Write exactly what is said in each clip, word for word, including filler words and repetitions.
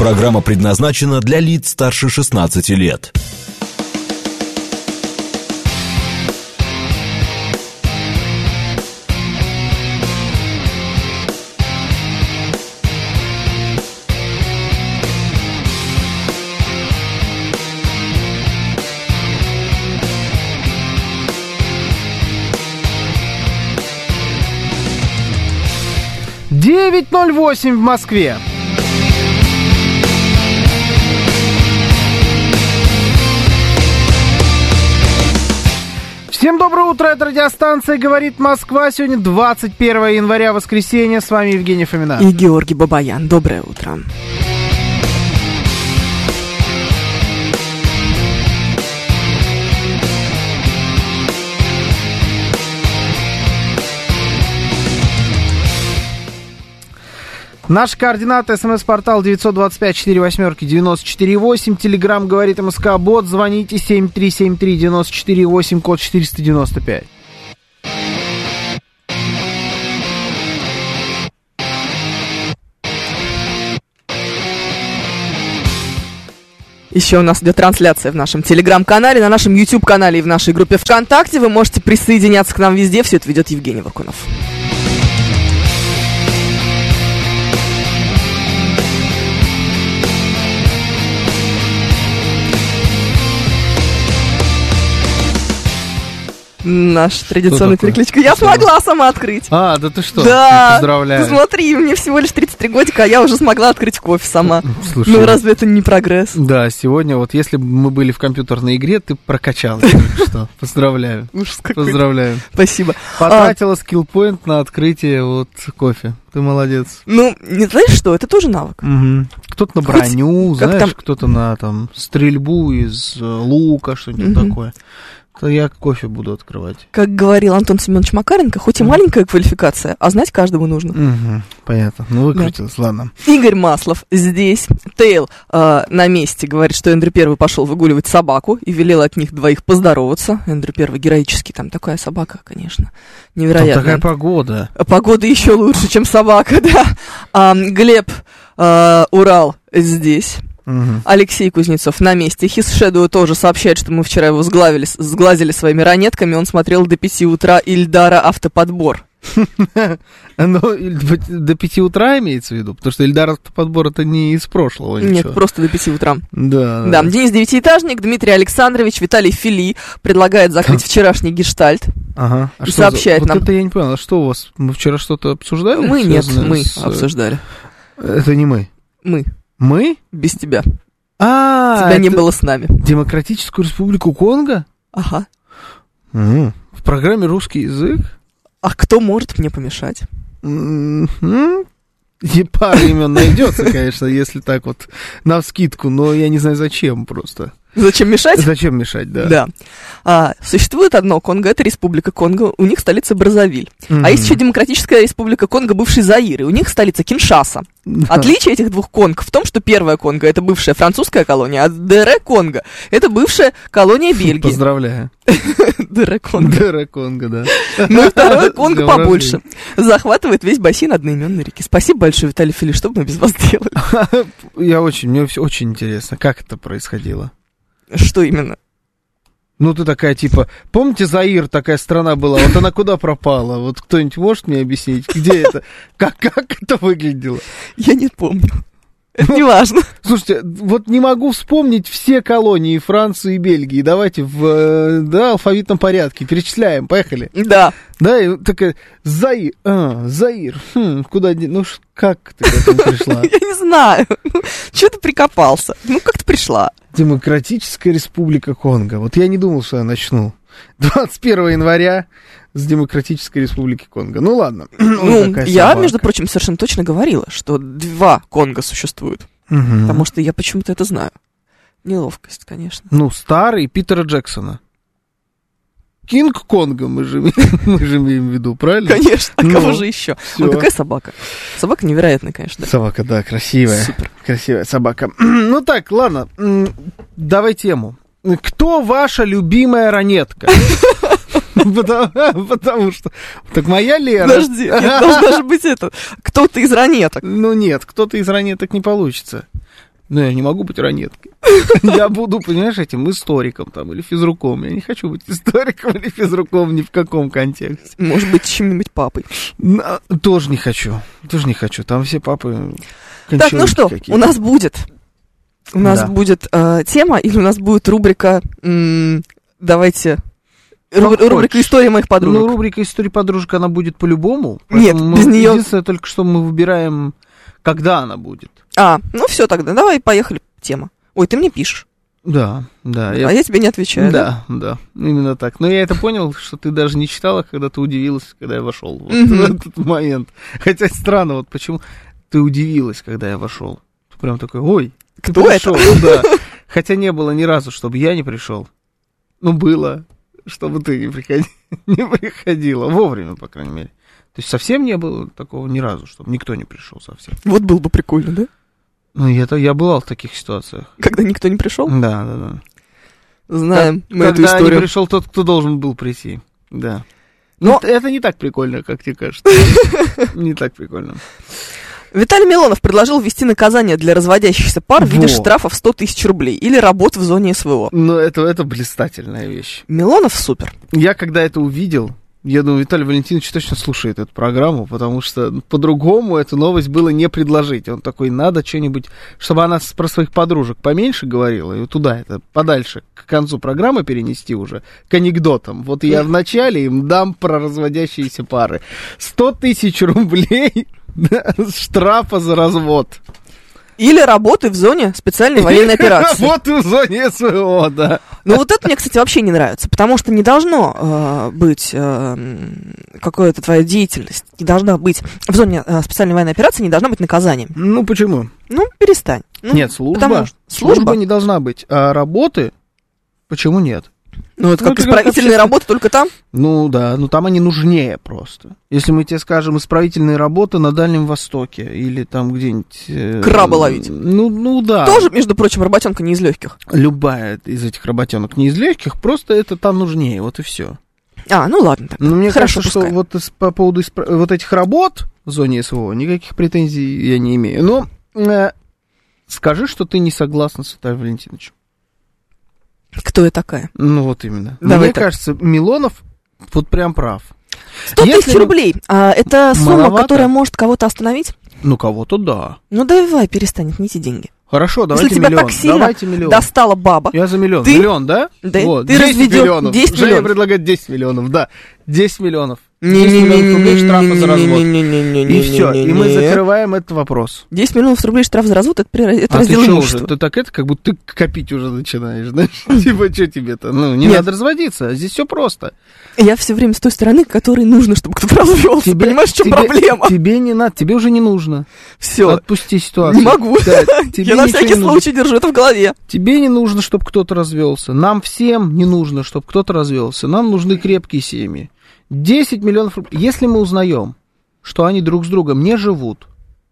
Программа предназначена для лиц старше шестнадцати лет. девять ноль восемь в Москве. Всем доброе утро, это радиостанция «Говорит Москва». Сегодня двадцать первое января, воскресенье. С вами Евгений Фомина. И Георгий Бабаян. Доброе утро. Наши координаты: смс-портал девять два пять четыре восемь девяносто четыре восемь, телеграмм «Говорит МСК Бот», звоните семь три семь три девяносто четыре восемь, код четыреста девяносто пять. Еще у нас идет трансляция в нашем телеграм-канале, на нашем YouTube-канале и в нашей группе ВКонтакте. Вы можете присоединяться к нам везде. Все это ведет Евгений Вакунов. Наша традиционная перекличка. Я что смогла это? Сама открыть. А, да ты что? Да, поздравляю. Смотри, мне всего лишь тридцать три годика, а я уже смогла открыть кофе сама. Слушай, ну разве это не прогресс? Да, сегодня вот если бы мы были в компьютерной игре, ты прокачалась. Что? Поздравляю. Поздравляю. Спасибо. Потратила скиллпоинт на открытие вот кофе. Ты молодец. Ну, не знаешь что, это тоже навык. Угу. Кто-то на броню, знаешь, кто-то на там стрельбу из лука, что-нибудь такое. То я кофе буду открывать. Как говорил Антон Семенович Макаренко, хоть и маленькая квалификация, а знать каждому нужно. Угу, понятно. Ну, выкрутилась, да. Ладно. Игорь Маслов здесь. Тейл э, на месте говорит, что Эндрю Первый пошел выгуливать собаку и велел от них двоих поздороваться. Эндрю Первый героический, там такая собака, конечно, невероятная. Там такая погода. Погода еще лучше, чем собака, да. А, Глеб э, Урал здесь. Угу. Алексей Кузнецов на месте. His Shadow тоже сообщает, что мы вчера его сглазили, сглазили своими ранетками. Он смотрел до пяти утра Ильдара автоподбор. Ну, до пяти утра имеется в виду? Потому что Ильдар автоподбор это не из прошлого. Нет, просто до пяти утра. Да, да. Денис Девятиэтажник, Дмитрий Александрович, Виталий Фили предлагает закрыть вчерашний гештальт. Ага. И сообщает нам. Вот это я не понял, а что у вас? Мы вчера что-то обсуждали? Мы нет, мы обсуждали. Это не мы. Мы. Мы? Без тебя. А, тебя не было с нами. Демократическую Республику Конго? Ага. Mm. В программе «Русский язык»? А кто может мне помешать? Mm-hmm. И пара имен найдется, конечно, если так вот навскидку, но я не знаю зачем просто. Зачем мешать? Зачем мешать, да. Да. А, существует одно Конго, это Республика Конго, у них столица Браззавиль. Mm-hmm. А есть еще Демократическая Республика Конго, бывший Заир, и у них столица Киншаса. Да. Отличие этих двух Конг в том, что первая Конго — это бывшая французская колония, а ДР Конго — это бывшая колония Бельгии. Поздравляю. ДР Конго. ДР Конго, да. Ну и второй Конго побольше. Захватывает весь бассейн одноименной реки. Спасибо большое, Виталий Фили, что бы мы без вас делали? Я очень, мне все очень интересно, как это происходило. Что именно? Ну, ты такая, типа, помните, Заир, такая страна была, вот она куда пропала? Вот кто-нибудь может мне объяснить, где это? Как, как это выглядело? Я не помню. Это не важно. Слушайте, вот не могу вспомнить все колонии Франции и Бельгии. Давайте в да, алфавитном порядке перечисляем. Поехали. Да. Да, и такая, Заир, а, Заир, хм, куда, ну, как ты к этому пришла? Я не знаю. Чего ты прикопался? Ну, как ты пришла? Демократическая Республика Конго. Вот я не думал, что я начну. двадцать первого января с Демократической Республики Конго. Ну, ладно. Ну, я, собака. Между прочим, совершенно точно говорила, что два Конго существуют. Угу. Потому что я почему-то это знаю. Неловкость, конечно. Ну, старый Питера Джексона. Кинг Конго мы же, мы же имеем в виду, правильно? Конечно, а кого же еще? Вот какая собака. Собака невероятная, конечно. Да. Собака, да, красивая. Супер. Красивая собака. Ну так, ладно, давай тему. Кто ваша любимая ранетка? Потому, потому что... Так моя Лера... Подожди, должна же быть это... Кто-то из ранеток. Ну нет, кто-то из ранеток не получится. Но я не могу быть ранеткой. Я буду, понимаешь, этим историком там или физруком. Я не хочу быть историком или физруком ни в каком контексте. Может быть, чем-нибудь папой. Тоже не хочу. Тоже не хочу. Там все папы... Так, ну что, какие-то. у нас будет... У нас да. будет э, тема, или у нас будет рубрика... М- давайте... Руб- рубрика «История моих подружек». Ну, рубрика «История подружек», она будет по-любому. Нет, мы, без нее... Единственное, только что мы выбираем, когда она будет. А, ну все тогда, давай, поехали, тема. Ой, ты мне пишешь. Да, да. А я, я тебе не отвечаю, да? Да, да, именно так. Но я это понял, что ты даже не читала, когда ты удивилась, когда я вошел вот, в этот момент. Хотя странно, вот почему ты удивилась, когда я вошел. Ты прям такой, ой, ты кто пришел, это? Да. Хотя не было ни разу, чтобы я не пришел. Ну, было, чтобы ты не, приходи, не приходила. Вовремя, по крайней мере. То есть совсем не было такого ни разу, чтобы никто не пришел совсем. Вот было бы прикольно, да? Ну, я, я бывал в таких ситуациях. Когда никто не пришел? Да, да, да. Знаем как, мы эту историю. Когда не пришел тот, кто должен был прийти. Да. Но ну, это не так прикольно, как тебе кажется. Не так прикольно. Виталий Милонов предложил ввести наказание для разводящихся пар в виде штрафа в сто тысяч рублей или работ в зоне СВО. Ну, это, это блистательная вещь. Милонов супер. Я когда это увидел, я думаю, Виталий Валентинович точно слушает эту программу, потому что по-другому эту новость было не предложить. Он такой, надо что-нибудь, чтобы она про своих подружек поменьше говорила, и вот туда это подальше, к концу программы перенести уже, к анекдотам. Вот я вначале им дам про разводящиеся пары. сто тысяч рублей штрафа за развод. Или работы в зоне специальной военной операции. Работы в зоне СВО, да. Ну вот это мне, кстати, вообще не нравится, потому что не должно э, быть э, какая-то твоя деятельность, не должна быть в зоне э, специальной военной операции, не должна быть наказанием. Ну почему? Ну перестань. Ну, нет, служба, что, служба. Служба не должна быть, а работы почему нет? Ну, это ну, как это исправительные как работы только там? Ну, да, ну там они нужнее просто. Если мы тебе скажем исправительные работы на Дальнем Востоке или там где-нибудь... Э, Краба ловить. Ну, ну, да. Тоже, между прочим, работенка не из легких. Любая из этих работенок не из легких, просто это там нужнее, вот и все. А, ну ладно. Так. Но мне Хорошо, кажется, пускай. что вот по поводу испра... вот этих работ в зоне СВО никаких претензий я не имею. Но э, скажи, что ты не согласна с Виталием Валентиновичем. Кто я такая? Ну, вот именно. Давай Мне так. кажется, Милонов вот прям прав. сто тысяч рублей. А, это сумма, маловато, которая может кого-то остановить? Ну, кого-то да. Ну, давай, перестань, отните деньги. Хорошо, давайте Если тебя миллион. так сильно давайте миллион. достала баба. Я за миллион. Ты... Миллион, да? Да. Вот. Ты разведёшь миллионов. десять Женя миллионов. предлагает десять миллионов, да. десять миллионов. десять миллионов рублей штрафа за развод. И все, и мы закрываем этот вопрос. десять миллионов рублей штраф за развод, это, это а раздел ты имущества. Уже? Ты так это, как будто ты копить уже начинаешь, знаешь? Типа, что тебе-то? Ну, не Нет. надо разводиться, здесь все просто. Я все время с той стороны, которой нужно, чтобы кто-то развелся. Тебе, Понимаешь, в чем тебе, проблема? Тебе не надо, тебе уже не нужно. Все. Отпусти ситуацию. Не могу. Да, тебе Я на всякий не случай держу это в голове. Тебе не нужно, чтобы кто-то развелся. Нам всем не нужно, чтобы кто-то развелся. Нам нужны крепкие семьи. десять миллионов рублей. Если мы узнаем, что они друг с другом не живут,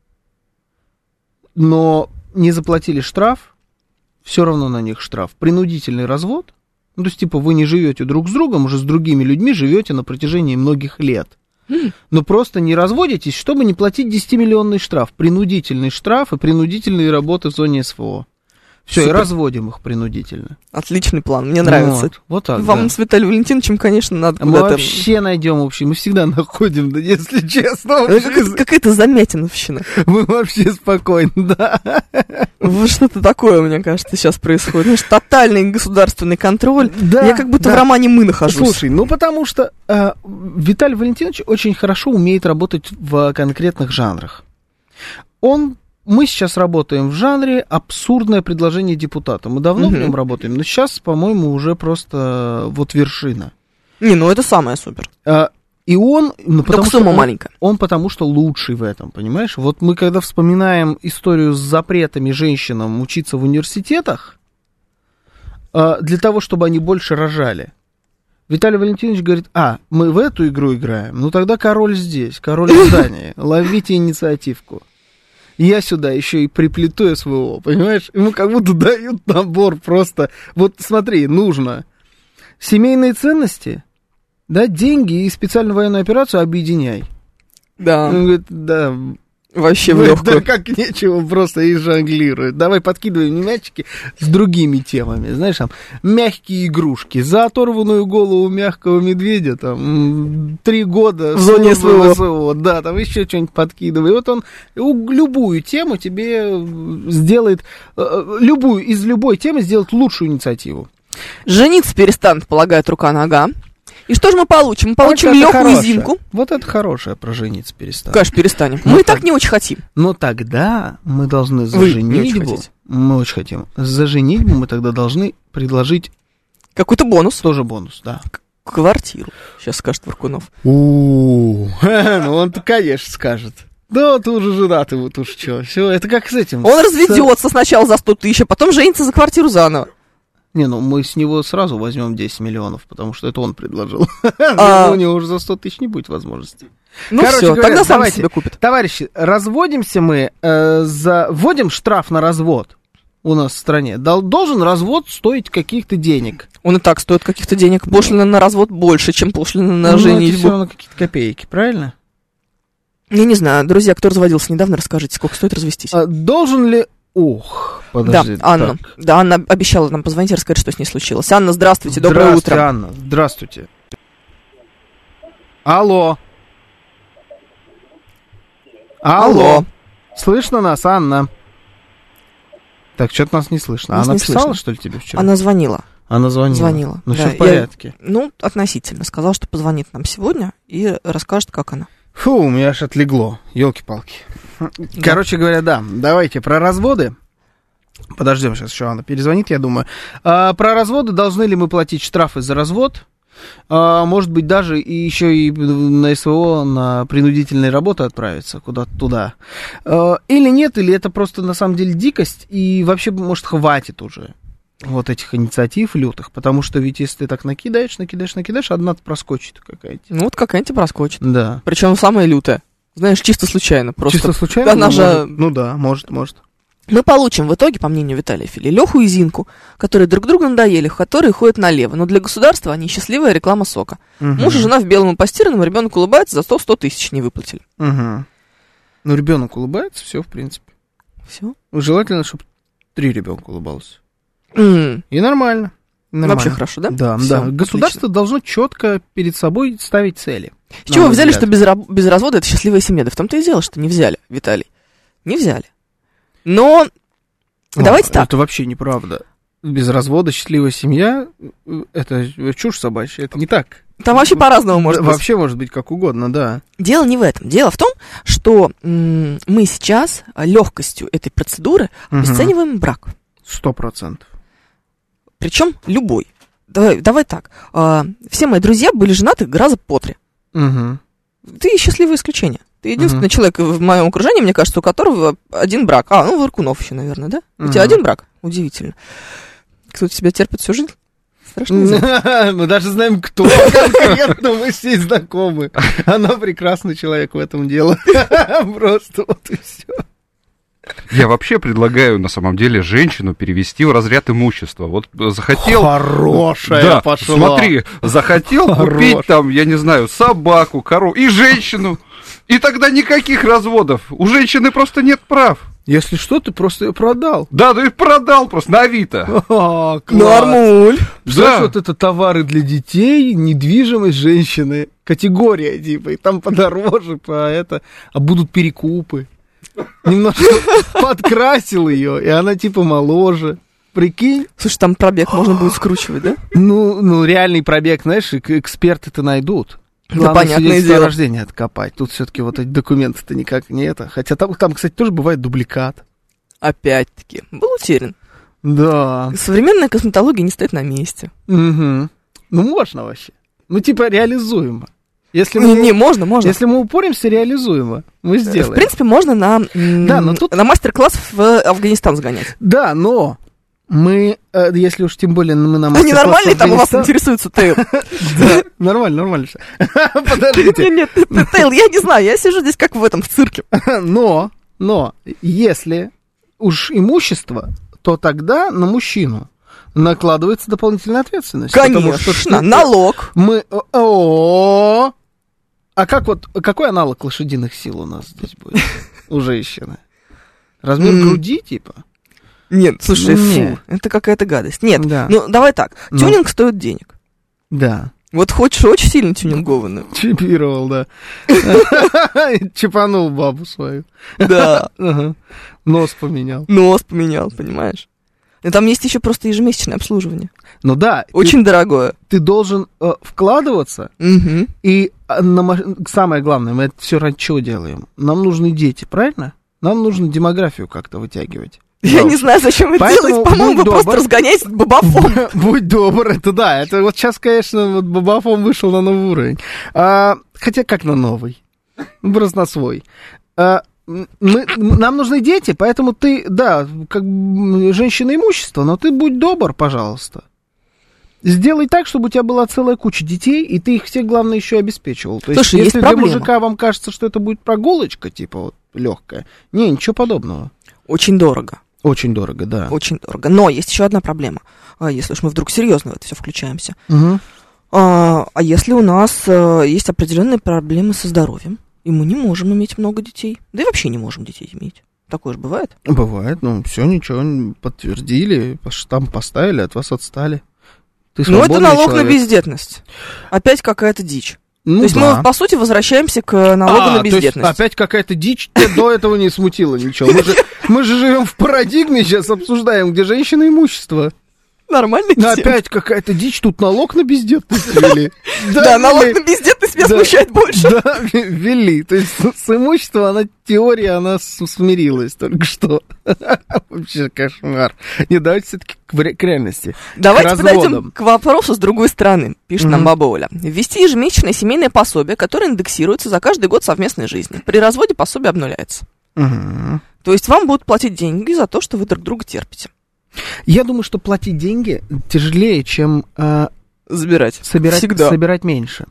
но не заплатили штраф, все равно на них штраф. Принудительный развод. Ну, то есть, типа, вы не живете друг с другом, уже с другими людьми живете на протяжении многих лет. Но просто не разводитесь, чтобы не платить десятимиллионный штраф. Принудительный штраф и принудительные работы в зоне СВО. Все, и разводим их принудительно. Отличный план, мне нравится. Вот, вот так, Вам да. с Виталием Валентиновичем, конечно, надо мы куда-то... вообще найдем общий, мы всегда находим, да, если честно. Какая-то, какая-то замятиновщина. Мы вообще спокойны, да. Вот что-то такое, мне кажется, сейчас происходит. Знаешь, тотальный государственный контроль. Да, Я как будто да. в романе «Мы» нахожусь. Слушай, ну потому что э, Виталий Валентинович очень хорошо умеет работать в конкретных жанрах. Он... Мы сейчас работаем в жанре абсурдное предложение депутата. Мы давно угу. в нем работаем, но сейчас, по-моему, уже просто вот вершина. Не, ну это самое супер. А, и он... Ну, потому Только что сумма он, маленькая. Он потому что лучший в этом, понимаешь? Вот мы когда вспоминаем историю с запретами женщинам учиться в университетах, а, для того, чтобы они больше рожали, Виталий Валентинович говорит, а, мы в эту игру играем, ну тогда король здесь, король в здании, ловите инициативку. Я сюда еще и приплету СВО, понимаешь? Ему как будто дают набор просто. Вот смотри, нужно семейные ценности, да, деньги и специальную военную операцию объединяй. Да. Он говорит, да, Вообще в Да, легкую. как нечего, просто и жонглирует. Давай подкидываем мячики с другими темами. Знаешь, там, мягкие игрушки. За оторванную голову мягкого медведя, там, три года... В зоне СВО. СВО. Да, там еще что-нибудь подкидывай. И вот он любую тему тебе сделает, любую, из любой темы сделает лучшую инициативу. Жениться перестанут, полагает рука-нога. И что же мы получим? Мы получим Вот это легкую хорошее. Зинку. Вот это хорошее, про жениться перестанет. Конечно, перестанем. Ну, мы и так. так не очень хотим. Но тогда мы должны за Вы не очень женитьбу... хотите. Мы очень хотим. За женитьбу мы тогда должны предложить Какой-то бонус. тоже бонус, да. Квартиру. Сейчас скажет Варкунов. У, ну он-то, конечно, скажет. Да, ты уже женатый, вот уж что. Все, это как с этим. Он с- разведется сначала за сто тысяч, а потом женится за квартиру заново. Не, ну мы с него сразу возьмем десять миллионов, потому что это он предложил. А. У него уже за сто тысяч не будет возможности. Ну Короче все, говоря, тогда сам давайте. себе купит. Товарищи, разводимся мы, э, за... вводим штраф на развод у нас в стране. Дол- Должен развод стоить каких-то денег. Он и так стоит каких-то денег. Пошлина на развод больше, чем пошлина на Ну, это все женитьбу. равно какие-то копейки, правильно? Я не знаю, друзья, кто разводился недавно, расскажите, сколько стоит развестись. А должен ли... Ох, подожди. да, Анна. так. Да, Анна обещала нам позвонить и рассказать, что с ней случилось. Анна, здравствуйте, доброе Здравствуйте, утро. Анна, здравствуйте. Алло. Алло. Алло. Слышно нас, Анна? Так, что-то нас не слышно. Нас Она не писала, слышно. что ли, тебе вчера? Она звонила. Она звонила. Звонила. Ну, да. все в Я- порядке. Ну, относительно. Сказала, что позвонит нам сегодня и расскажет, как она. Фу, у меня аж отлегло. Елки-палки. Короче говоря, да, давайте про разводы. Подождем, сейчас еще она перезвонит, я думаю. А, про разводы, должны ли мы платить штрафы за развод? А, может быть, даже и еще и на СВО, на принудительные работы отправиться куда-то туда. А, или нет, или это просто на самом деле дикость, и вообще, может, хватит уже вот этих инициатив лютых, потому что ведь если ты так накидаешь, накидаешь, накидаешь, одна проскочит какая-то. Ну, вот какая-нибудь проскочит. Да. Причем самая лютая. Знаешь, чисто случайно. Просто Чисто случайно? она ну, же- может, ну да, может, может. мы получим в итоге, по мнению Виталия Фили, Леху и Зинку, которые друг другу надоели, которые ходят налево. Но для государства они счастливая реклама сока. Мгм. Муж и жена в белом и постиранном, ребенок улыбается, за сто тысяч не выплатили. Угу. Ну, ребенок улыбается, все, в принципе. Все. Желательно, чтобы три ребенка улыбалось. М, И нормально. Нормально. Вообще хорошо, да? Да, Всё, да. отлично. Государство должно четко перед собой ставить цели. С чего на вы мой взяли, взгляд. что без, раб- без развода это счастливая семья? Да в том-то и дело, что не взяли, Виталий. Не взяли. Но О, давайте так. Это вообще неправда. Без развода счастливая семья — это чушь собачья. Это не так. Там вообще по-разному может Да, быть. Вообще может быть как угодно, да. Дело не в этом. Дело в том, что м, мы сейчас легкостью этой процедуры Мгм. обесцениваем брак. Сто процентов. Причем любой. Давай, давай так. А, все мои друзья были женаты гораздо по три. Угу. Ты счастливое исключение. Ты единственный Мгм. человек в моем окружении, мне кажется, у которого один брак. А, ну, Варкунов еще, наверное, да? У тебя Мгм. один брак? Удивительно. Кто-то тебя терпит всю жизнь? Страшно. дело. Мы даже знаем, кто конкретно, мы с ней знакомы. Она прекрасный человек в этом деле. Просто вот и все. Я вообще предлагаю, на самом деле, женщину перевести в разряд имущества. Вот захотел... Хорошая Да, пошла. смотри, захотел Хорош. купить там, я не знаю, собаку, корову и женщину. И тогда никаких разводов. У женщины просто нет прав. Если что, ты просто ее продал. Да, ты продал просто на Авито. А, класс. Нормуль. Знаешь, Да. вот это товары для детей, недвижимость женщины, категория типа, и там подороже, по это, а будут перекупы. Немножко подкрасил ее, и она типа моложе. Прикинь? Слушай, там пробег можно будет скручивать, да? Ну, ну реальный пробег, знаешь, эк- эксперты-то найдут. Да, Главное, понятное свидетельство о дело. рождении откопать. Тут все-таки вот эти документы-то никак не это. Хотя там, там, кстати, тоже бывает дубликат. Опять-таки. Был утерян. Да. Современная косметология не стоит на месте. Угу. Ну, можно вообще. Ну, типа, реализуемо. Если Не, мы, не, можно, можно. если мы упоримся, реализуемо. Мы сделаем. В принципе, можно на, м, Да, но тут- на мастер-класс в Афганистан сгонять. Да, но мы, э, если уж тем более мы нам... Они нормальные там у вас интересуются, Тейл? Да, нормально, нормально все. Подождите. Нет, нет, нет, Тейл, я не знаю, я сижу здесь как в этом, в цирке. Но, но, если уж имущество, то тогда на мужчину накладывается дополнительная ответственность. потому что Конечно, ты- налог. Мы... О, а как вот, какой аналог лошадиных сил у нас здесь будет? у женщины? Размер mm. груди, типа? Нет, слушай, ну, фу, нет. это какая-то гадость. Нет, да. ну давай так, ну. тюнинг стоит денег. Да. Вот хочешь очень сильно тюнингованную. Чипировал, да. Чипанул бабу свою. Да. Нос поменял. Нос поменял, понимаешь? И там есть еще просто ежемесячное обслуживание. Ну да. Очень дорогое. Ты должен э, вкладываться, угу. и на, самое главное, мы это все ради чего делаем? Нам нужны дети, правильно? Нам нужно демографию как-то вытягивать. Я не знаю, зачем это делать, по-моему, вы просто разгоняете бабафом. Будь добр, это да, это вот сейчас, конечно, вот бабафом вышел на новый уровень. А, хотя как на новый? Просто на свой. А, мы, нам нужны дети, поэтому ты, да, как женщина имущество, но ты будь добр, пожалуйста. Сделай так, чтобы у тебя была целая куча детей, и ты их всех, главное, еще обеспечивал. То Слушай, есть, если есть для проблема. мужика вам кажется, что это будет прогулочка, типа вот легкая, не, ничего подобного. Очень дорого. Очень дорого, да. Очень дорого. Но есть еще одна проблема. Если уж мы вдруг серьезно в это все включаемся. Угу. А, а если у нас а, есть определенные проблемы со здоровьем, и мы не можем иметь много детей, да и вообще не можем детей иметь. Такое же бывает? Бывает, ну все, ничего, подтвердили, штамп поставили, от вас отстали. Ты ну это налог человек. на бездетность. Опять какая-то дичь. Ну, то есть да. мы, по сути, возвращаемся к налогу а, на бездетность. То есть опять какая-то дичь, тебя до этого не смутило ничего. Мы же, мы же живем в парадигме, сейчас обсуждаем, где женщина имущество. Нормально. Но опять какая-то дичь, тут налог на бездетность ввели. Да, налог на бездетность меня смущает больше. Да, ввели. То есть с имуществом, она, теория, она смирилась только что. Вообще кошмар. Не, давайте все-таки к реальности. Давайте подойдем к вопросу с другой стороны, пишет нам баба Оля. Ввести ежемесячное семейное пособие, которое индексируется за каждый год совместной жизни. При разводе пособие обнуляется. То есть вам будут платить деньги за то, что вы друг друга терпите. Я думаю, что платить деньги тяжелее, чем э, забирать. Собирать, Всегда. собирать меньше.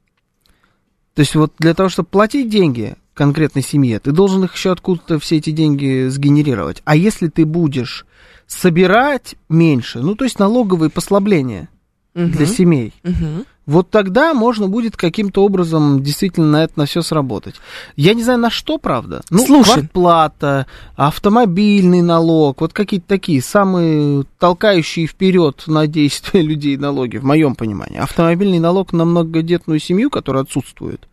То есть вот для того, чтобы платить деньги конкретной семье, ты должен их еще откуда-то все эти деньги сгенерировать. А если ты будешь собирать меньше, ну то есть налоговые послабления угу. для семей, угу. вот тогда можно будет каким-то образом действительно на это на все сработать. Я не знаю, на что, правда. Ну, Слушай. Квартплата, автомобильный налог, вот какие-то такие самые толкающие вперед на действия людей налоги, в моем понимании. Автомобильный налог на многодетную семью, которая отсутствует,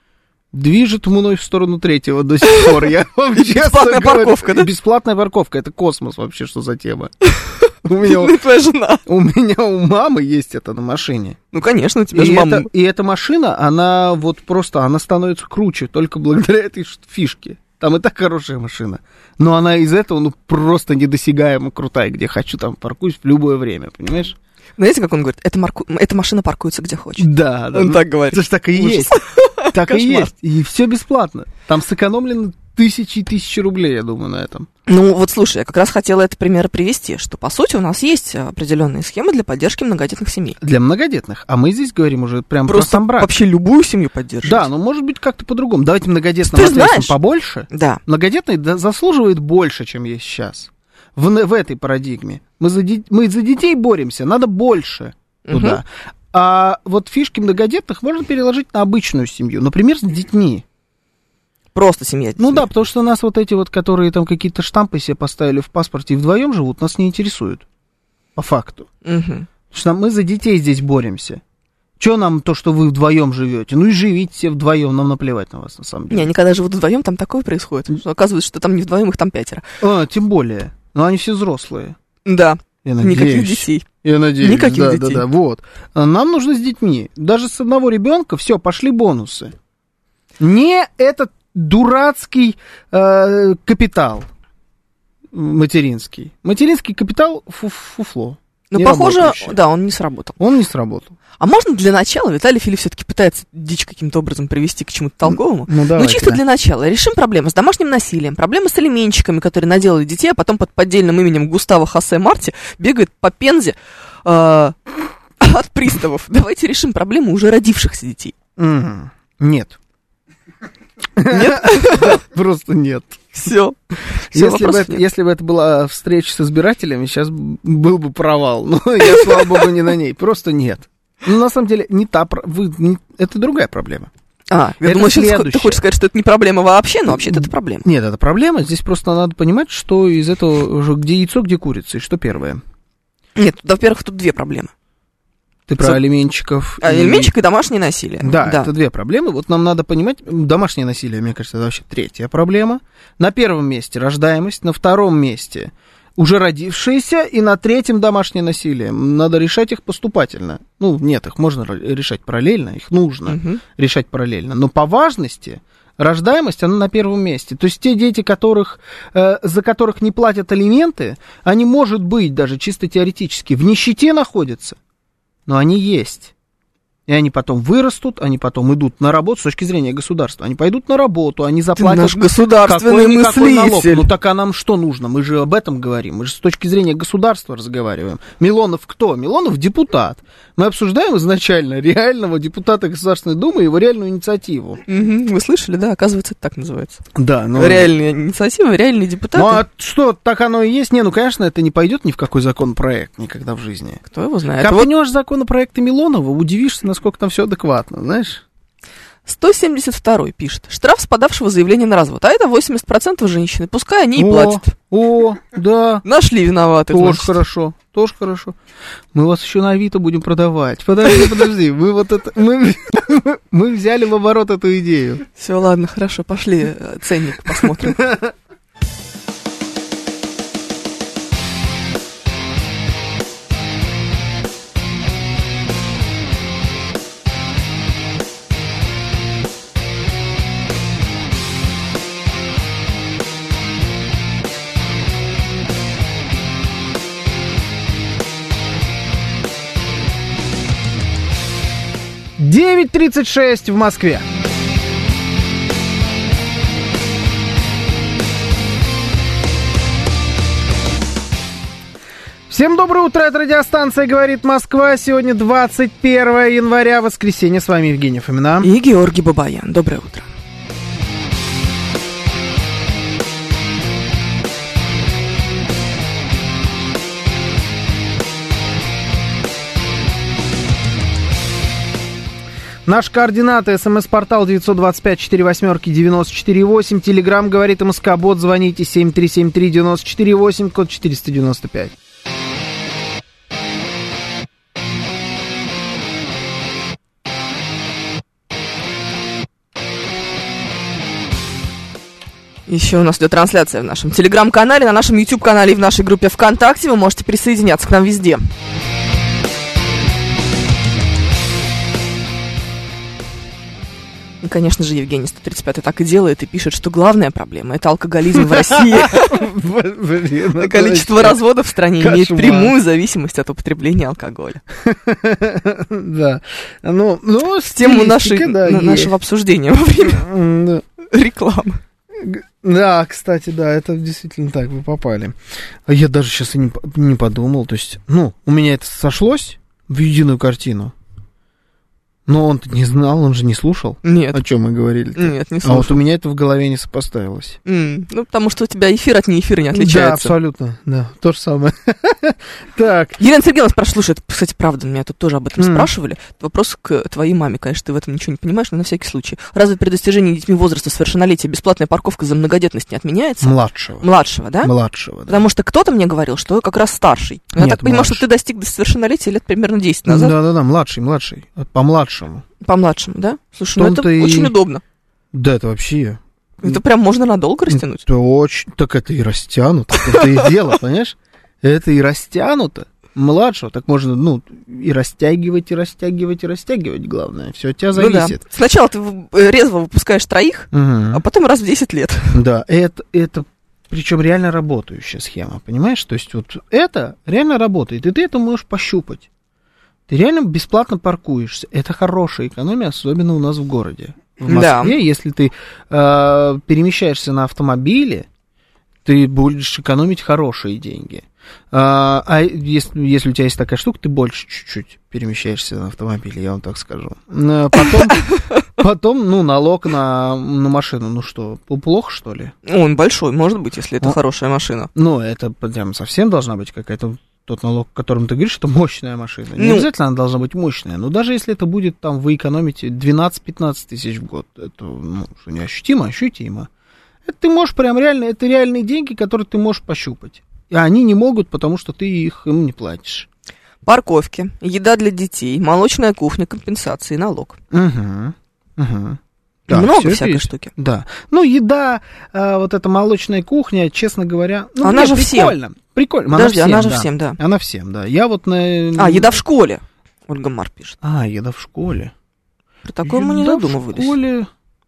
движет мной в сторону третьего до сих пор. Я вам Бесплатная парковка, да? Бесплатная парковка, это космос вообще, что за тема. У меня, ну, твоя жена. У меня у мамы есть это на машине. Ну, конечно, у тебя и же мама. Это, и эта машина, она вот просто, она становится круче только благодаря этой фишке. Там и так хорошая машина. Но она из этого, ну, просто недосягаемо крутая. Где хочу, там паркуюсь в любое время, понимаешь? Знаете, как он говорит? Эта, марку... Эта машина паркуется где хочет. Да, да. Он ну, так говорит. Это же так и Ужас. есть. Так и есть. И все бесплатно. Там сэкономлено тысячи и тысячи рублей, я думаю, на этом. Ну, вот слушай, я как раз хотела этот пример привести, что, по сути, у нас есть определенные схемы для поддержки многодетных семей. Для многодетных. А мы здесь говорим уже прям просто про сам брак. Вообще любую семью поддерживать. Да, но может быть как-то по-другому. Давайте многодетным ответим побольше. Да. Многодетный заслуживает больше, чем есть сейчас. В, в этой парадигме. Мы за, мы за детей боремся, надо больше туда. Угу. А вот фишки многодетных можно переложить на обычную семью. Например, с детьми. Просто семья. Ну да, потому что нас вот эти вот, которые там какие-то штампы себе поставили в паспорте и вдвоем живут, нас не интересуют. По факту. Угу. Потому что мы за детей здесь боремся. Че нам то, что вы вдвоем живете? Ну и живите все вдвоем, нам наплевать на вас, на самом деле. Не, они когда живут вдвоем, там такое происходит. Что оказывается, что там не вдвоем, их там пятеро. А, тем более. Но они все взрослые. Да. Я надеюсь. Никаких детей. Я надеюсь. Никаких да, детей. Да, да, вот. Нам нужно с детьми. Даже с одного ребенка, все, пошли бонусы. Не этот дурацкий э, капитал материнский. Материнский капитал фу фуфло. Ну, похоже, да, он не сработал. Он не сработал. А можно для начала, Виталий Филипп все-таки пытается дичь каким-то образом привести к чему-то толковому. Ну, давайте, ну чисто да. для начала. Решим проблему с домашним насилием, проблемы с алименщиками, которые наделали детей, а потом под поддельным именем Густава Хосе Марти бегают по Пензе э, от приставов. Давайте решим проблему уже родившихся детей. Mm-hmm. Нет. Нет? Просто нет. Все. Если бы, это, если бы это была встреча с избирателями, сейчас был бы провал. Но я, слава богу, не на ней. Просто нет. Ну, на самом деле, не та... Вы, не, это другая проблема. А, я это думаю, сейчас следующее. ты хочешь сказать, что это не проблема вообще, но вообще-то это проблема. Нет, это проблема. Здесь просто надо понимать, что из этого уже где яйцо, где курица, и что первое. Нет, во-первых, тут две проблемы. Ты про алименщиков. А, и... Алименщик и домашнее насилие. Да, да, это две проблемы. Вот нам надо понимать, домашнее насилие, мне кажется, это вообще третья проблема. На первом месте рождаемость, на втором месте уже родившиеся, и на третьем домашнее насилие. Надо решать их поступательно. Ну, нет, их можно решать параллельно, их нужно угу. решать параллельно. Но по важности рождаемость, она на первом месте. То есть те дети, которых, э, за которых не платят алименты, они, может быть, даже чисто теоретически в нищете находятся, но они есть. И они потом вырастут, они потом идут на работу с точки зрения государства. Они пойдут на работу, они заплатят наш государственный какой-никакой налог. мыслитель. Ну так а нам что нужно? Мы же об этом говорим. Мы же с точки зрения государства разговариваем. Милонов кто? Милонов депутат. Мы обсуждаем изначально реального депутата Государственной Думы и его реальную инициативу. Угу, вы слышали, да? Оказывается, это так называется. Да. Ну... Реальная инициатива, реальный депутат. Ну а что, так оно и есть? Не, ну конечно, это не пойдет ни в какой законопроект никогда в жизни. Кто его знает? Копнешь вот... законопроекты Милонова, удивишься, насколько там все адекватно, знаешь? сто семьдесят второй пишет. Штраф с подавшего заявление на развод. А это восемьдесят процентов женщины. Пускай они и о, платят. О, да. Нашли виноватых. Тоже значит. хорошо. Тоже хорошо. Мы вас еще на Авито будем продавать. Подожди, подожди. Мы вот это... Мы, мы взяли в оборот эту идею. Все, ладно, хорошо. Пошли ценник посмотрим. девять тридцать шесть в Москве. Всем доброе утро, это радиостанция «Говорит Москва». Сегодня двадцать первое января, воскресенье. С вами Евгений Фомина. И Георгий Бабаян. Доброе утро. Наши координаты: смс-портал девятьсот двадцать пять сорок восемь девяносто четыре восемь, телеграмм «Говорит МСК-бот», звоните семь три семь три девяносто четыре восемь, код четыреста девяносто пять. Еще у нас идет трансляция в нашем телеграм-канале, на нашем YouTube-канале и в нашей группе ВКонтакте. Вы можете присоединяться к нам везде. И, конечно же, Евгений сто тридцать пятый так и делает и пишет, что главная проблема – это алкоголизм в России. Количество разводов в стране имеет прямую зависимость от употребления алкоголя. Да. Ну, с тему нашего обсуждения во время рекламы. Да, кстати, да, это действительно так, вы попали. Я даже сейчас и не, не подумал, то есть, ну, у меня это сошлось в единую картину. Но он-то не знал, он же не слушал. Нет. О чем мы говорили-то. Нет, не слушал. А вот у меня это в голове не сопоставилось. Mm. Ну, потому что у тебя эфир от неэфира не отличается. Да, абсолютно, да, то же самое. Так. Елена Сергеевна спрашивает, слушай, это, кстати, правда, меня тут тоже об этом mm. спрашивали. Вопрос к твоей маме, конечно, ты в этом ничего не понимаешь, но на всякий случай. Разве при достижении детьми возраста совершеннолетия бесплатная парковка за многодетность не отменяется? Младшего. Младшего, да? Младшего, да. Потому что кто-то мне говорил, что как раз старший. Я Нет, так понимаю, младший. что ты достиг до совершеннолетия лет примерно десять назад. Да-да-да, младший, младший, помладшему. По-младшему, да? Слушай, ну это и... очень удобно. Да, это вообще... Это прям можно надолго растянуть. Это очень... Так это и растянуто, это и дело, понимаешь? Это и растянуто. Младшего так можно, ну, и растягивать, и растягивать, и растягивать, главное. Все от тебя зависит. Ну да. Сначала ты резво выпускаешь троих, угу. а потом раз в десять лет. Да, это... это... Причем реально работающая схема, понимаешь? То есть вот это реально работает, и ты это можешь пощупать. Ты реально бесплатно паркуешься. Это хорошая экономия, особенно у нас в городе. В Москве, да. Если ты э, перемещаешься на автомобиле, ты будешь экономить хорошие деньги. А, а если, если у тебя есть такая штука, ты больше чуть-чуть перемещаешься на автомобиле, я вам так скажу. Потом, потом ну, налог на, на машину, ну что, плохо, что ли? Он большой, может быть, если это ну, хорошая машина. Ну, это прям совсем должна быть какая-то тот налог, о котором ты говоришь, это мощная машина. Не Ну. обязательно она должна быть мощная, но даже если это будет, там, вы экономите двенадцать-пятнадцать тысяч в год, это, ну, что неощутимо, ощутимо. Это ты можешь прям реально, это реальные деньги, которые ты можешь пощупать. И они не могут, потому что ты их им не платишь. Парковки, еда для детей, молочная кухня, компенсации, налог. Угу, угу. Много всякой штуки. Да. Ну, еда, э, вот эта молочная кухня, честно говоря... Ну, она нет, же прикольно. всем. Прикольно. Подожди, она, она всем, же да. всем, да. Она всем, да. Я вот на... А, еда в школе, Ольга Мар пишет. А, еда в школе. Про такое мы не Еда задумывались. в школе...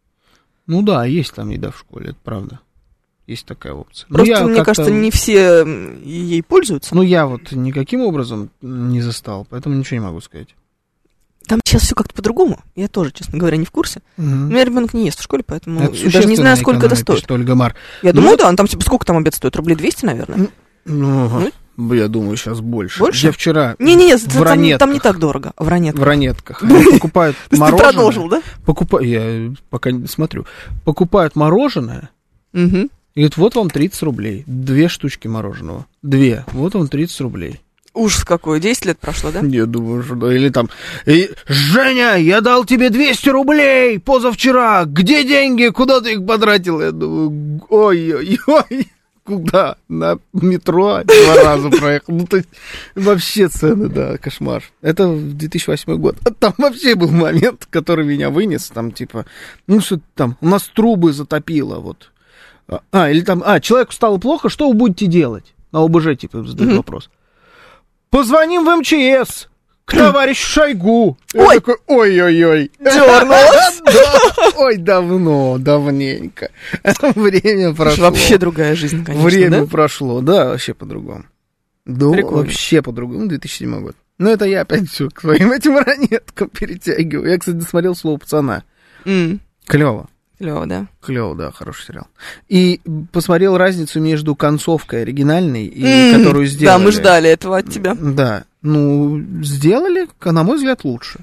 Ну да, есть там еда в школе, это правда. Есть такая опция. Но Просто, я мне как-то- кажется, не все м, ей пользуются. Ну, я вот никаким образом не застал, поэтому ничего не могу сказать. Там сейчас все как-то по-другому. Я тоже, честно говоря, не в курсе. Мгм. У меня ребенок не ест в школе, поэтому Это я даже не знаю, существенная сколько это экономия, стоит. пишет Ольга Мар. Я Ну, думаю, да, ну, там типа сколько там обед стоит? Рублей двести, наверное? Ну, я думаю, сейчас больше. Больше? Я вчера Не-не-не, в там, там ранетках. не так дорого. В В ранетках. ранетках. Они покупают То есть ты мороженое. продолжил, да? Покупа- Я пока не смотрю. Покупают мороженое, Угу. и говорят, вот вам тридцать рублей. Две штучки мороженого. Две. Вот вам тридцать рублей. Ужас какой. десять лет прошло, да? Я думаю, что да. Или там, и, Женя, я дал тебе двести рублей позавчера. Где деньги? Куда ты их потратил? Я думаю, ой-ой-ой. Куда? На метро два раза проехал. Ну, то есть, вообще цены, да, кошмар. Это две тысячи восьмой год. Там вообще был момент, который меня вынес. Там, типа, ну, что там, у нас трубы затопило, вот. А, или там, а, человеку стало плохо, что вы будете делать? На ОБЖ, типа, задают Мгм. вопрос. Позвоним в эм че эс к товарищу Шойгу. Я Ой! такой, ой-ой-ой. Дёрнулась. Да, ой, давно, давненько. Время прошло. Вообще другая жизнь, конечно, Время да? прошло, да, вообще по-другому. Да, Прикольно. вообще по-другому. Ну, две тысячи седьмой год. Ну, это я опять все к своим этим ранеткам перетягиваю. Я, кстати, досмотрел «Слово пацана». М, Клево. Клево, да. Клево, да, хороший сериал. И посмотрел разницу между концовкой оригинальной, и, М, которую сделали. Да, мы ждали этого от тебя. Да. Ну, сделали, на мой взгляд, лучше.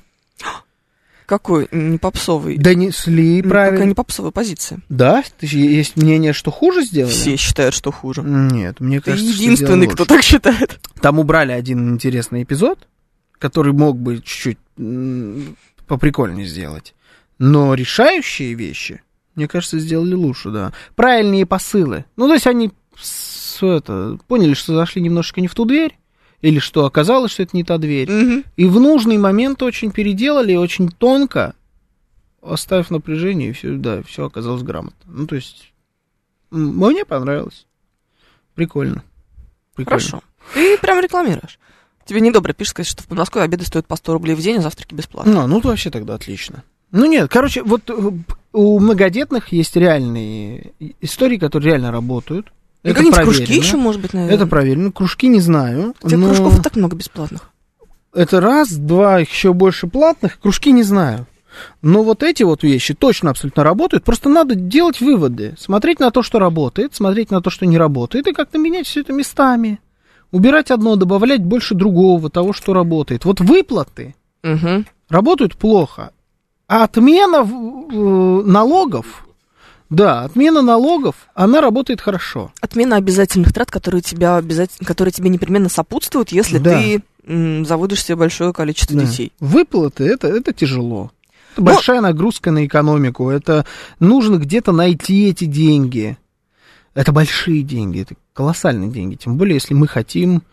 Какой не попсовый. Донесли М, правильно. Какая не попсовая позиция. Да? Ты ж- есть мнение, что хуже сделали? Все считают, что хуже. Нет, мне Ты кажется, что единственный, сделали кто лучше. так считает. Там убрали один интересный эпизод, который мог бы чуть-чуть м, поприкольнее сделать. Но решающие вещи, мне кажется, сделали лучше, да. Правильные посылы. Ну, то есть они с- это, поняли, что зашли немножечко не в ту дверь, или что оказалось, что это не та дверь. Мгм. И в нужный момент очень переделали, очень тонко, оставив напряжение, и все, да, все оказалось грамотно. Ну, то есть, м, мне понравилось. Прикольно. Прикольно. Хорошо. Ты прям рекламируешь. Тебе недобро пишет, сказать, что в Подмосковье обеды стоят по сто рублей в день, а завтраки бесплатно. Ну, ну, вообще тогда отлично. Ну, нет, короче, вот э, у многодетных есть реальные истории, которые реально работают. И Это какие-нибудь проверено. кружки еще, может быть, наверное. Это проверено. Кружки не знаю. Хотя но кружков и так много бесплатных. Это раз, два, еще больше платных. Кружки не знаю. Но вот эти вот вещи точно абсолютно работают. Просто надо делать выводы. Смотреть на то, что работает, смотреть на то, что не работает, и как-то менять все это местами. Убирать одно, добавлять больше другого, того, что работает. Вот выплаты Угу. работают плохо. А отмена э, налогов, да, отмена налогов, она работает хорошо. Отмена обязательных трат, которые, тебя обязательно, которые тебе непременно сопутствуют, если Да. ты м, заводишь себе большое количество Да. детей. Выплаты это, это тяжело. Это Но- большая нагрузка на экономику. Это нужно где-то найти эти деньги. Это большие деньги, это колоссальные деньги. Тем более, если мы хотим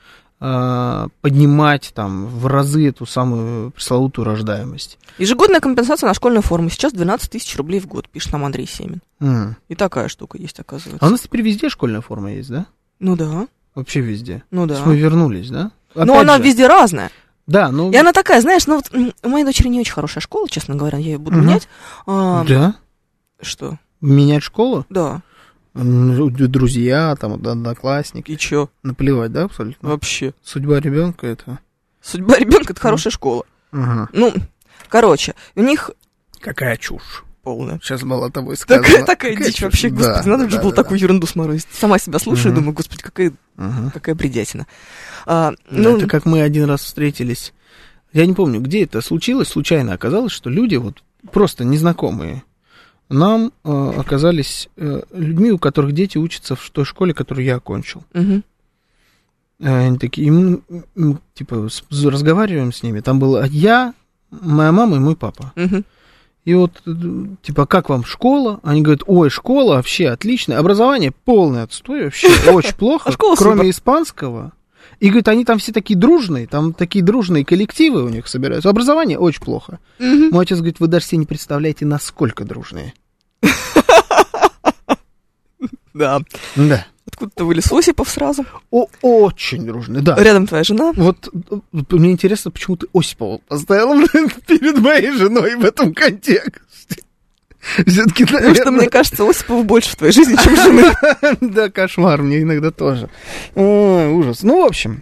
э, поднимать там в разы эту самую пресловутую рождаемость. Ежегодная компенсация на школьную форму. Сейчас двенадцать тысяч рублей в год, пишет нам Андрей Семин. М. И такая штука есть, оказывается. А у нас теперь везде школьная форма есть, да? Ну да, Вообще везде. ну То да. есть мы вернулись, да? Но Опять она же, везде разная. Да, ну... И она такая, знаешь, ну вот м, у моей дочери не очень хорошая школа, честно говоря, я ее буду Мгм. менять. А, Да? Что? Менять школу? Да. М, Друзья, там, одноклассники. И чё? Наплевать, да, абсолютно? Вообще. Судьба ребенка это... Судьба ребенка это хорошая школа. Ага. Ну, короче, у них Какая чушь. полная. Сейчас было тобой сказано. Такая, такая Какая дичь чушь. вообще, Да, господи, надо да, же да, было да, такую ерунду сморозить. Сама себя слушаю и Мгм. думаю, господи, какая, да. Ага. какая бредятина. А, Ну, ну, это как мы один раз встретились. Я не помню, где это случилось. Случайно оказалось, что люди вот просто незнакомые нам э, оказались э, людьми, у которых дети учатся в той школе, которую я окончил. мгм. Они такие, им, типа, разговариваем с ними. Там было я, моя мама и мой папа. Угу. И вот, типа, как вам школа? Они говорят, ой, школа вообще отличная. Образование полный отстой, вообще очень плохо, кроме испанского. И, говорит, они там все такие дружные, там такие дружные коллективы у них собираются. Образование очень плохо. Мой отец говорит, вы даже себе не представляете, насколько дружные. Да. Да. Откуда-то вылез Осипов сразу. О, очень дружный, да. Рядом твоя жена. Вот мне интересно, почему ты Осипова поставила перед моей женой в этом контексте. Все-таки, наверное... Потому что, мне кажется, Осипова больше в твоей жизни, чем жены. Да, кошмар, мне иногда тоже. Ужас. Ну, в общем,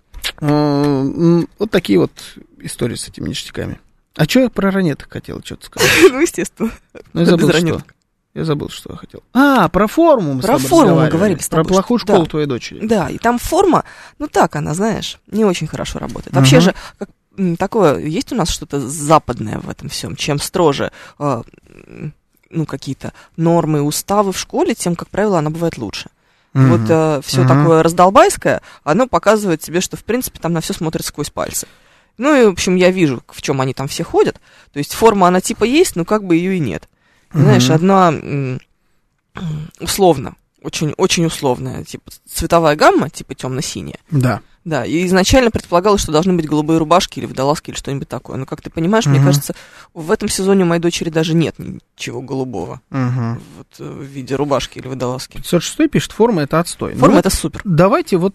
вот такие вот истории с этими ништяками. А что я про ранеток хотел что-то сказать? Ну, естественно. Ну, я забыл, что. Я забыл, что я хотел. А, про форму мы Про форму мы говорили с тобой. Про плохую что... школу да. твоей дочери. Да, и там форма, ну так она, знаешь, не очень хорошо работает. Вообще uh-huh. же, как, такое, есть у нас что-то западное в этом всем. Чем строже, э, ну, какие-то нормы, уставы в школе, тем, как правило, она бывает лучше. Uh-huh. Вот э, все uh-huh. такое раздолбайское, оно показывает тебе, что, в принципе, там на все смотрят сквозь пальцы. Ну и, в общем, я вижу, в чем они там все ходят. То есть форма, она типа есть, но как бы ее и нет. Знаешь, mm-hmm. одна условно, очень, очень условная, типа цветовая гамма, типа темно-синяя. Да. Да, и изначально предполагалось, что должны быть голубые рубашки или водолазки или что-нибудь такое. Но, как ты понимаешь, mm-hmm. мне кажется, в этом сезоне у моей дочери даже нет ничего голубого mm-hmm. вот, в виде рубашки или водолазки. пятьсот шестой пишет, форма это отстой. Форма ну, это супер. Давайте вот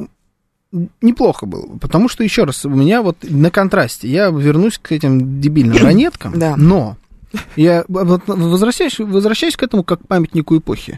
неплохо было, потому что, еще раз, у меня вот на контрасте, я вернусь к этим дебильным ранеткам, да. но я возвращаюсь, возвращаюсь к этому как к памятнику эпохи.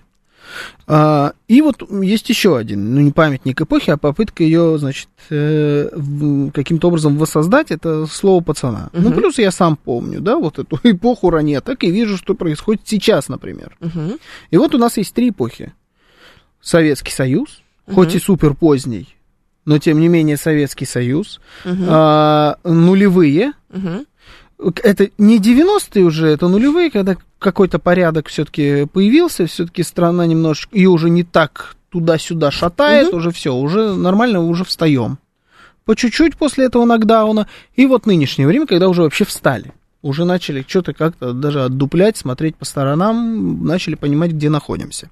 А, и вот есть еще один, ну не памятник эпохи, а попытка ее, значит, э, каким-то образом воссоздать, это слово пацана. Uh-huh. Ну, плюс я сам помню, да, вот эту эпоху ранеток, и вижу, что происходит сейчас, например. Uh-huh. И вот у нас есть три эпохи. Советский Союз, uh-huh. хоть и супер поздний, но тем не менее Советский Союз, uh-huh. а, нулевые, uh-huh. это не девяностые уже, это нулевые, когда какой-то порядок все-таки появился, все-таки страна немножечко, ее уже не так туда-сюда шатает, uh-huh. уже все, уже нормально, уже встаем. По чуть-чуть после этого нокдауна, и вот нынешнее время, когда уже вообще встали, уже начали что-то как-то даже отдуплять, смотреть по сторонам, начали понимать, где находимся.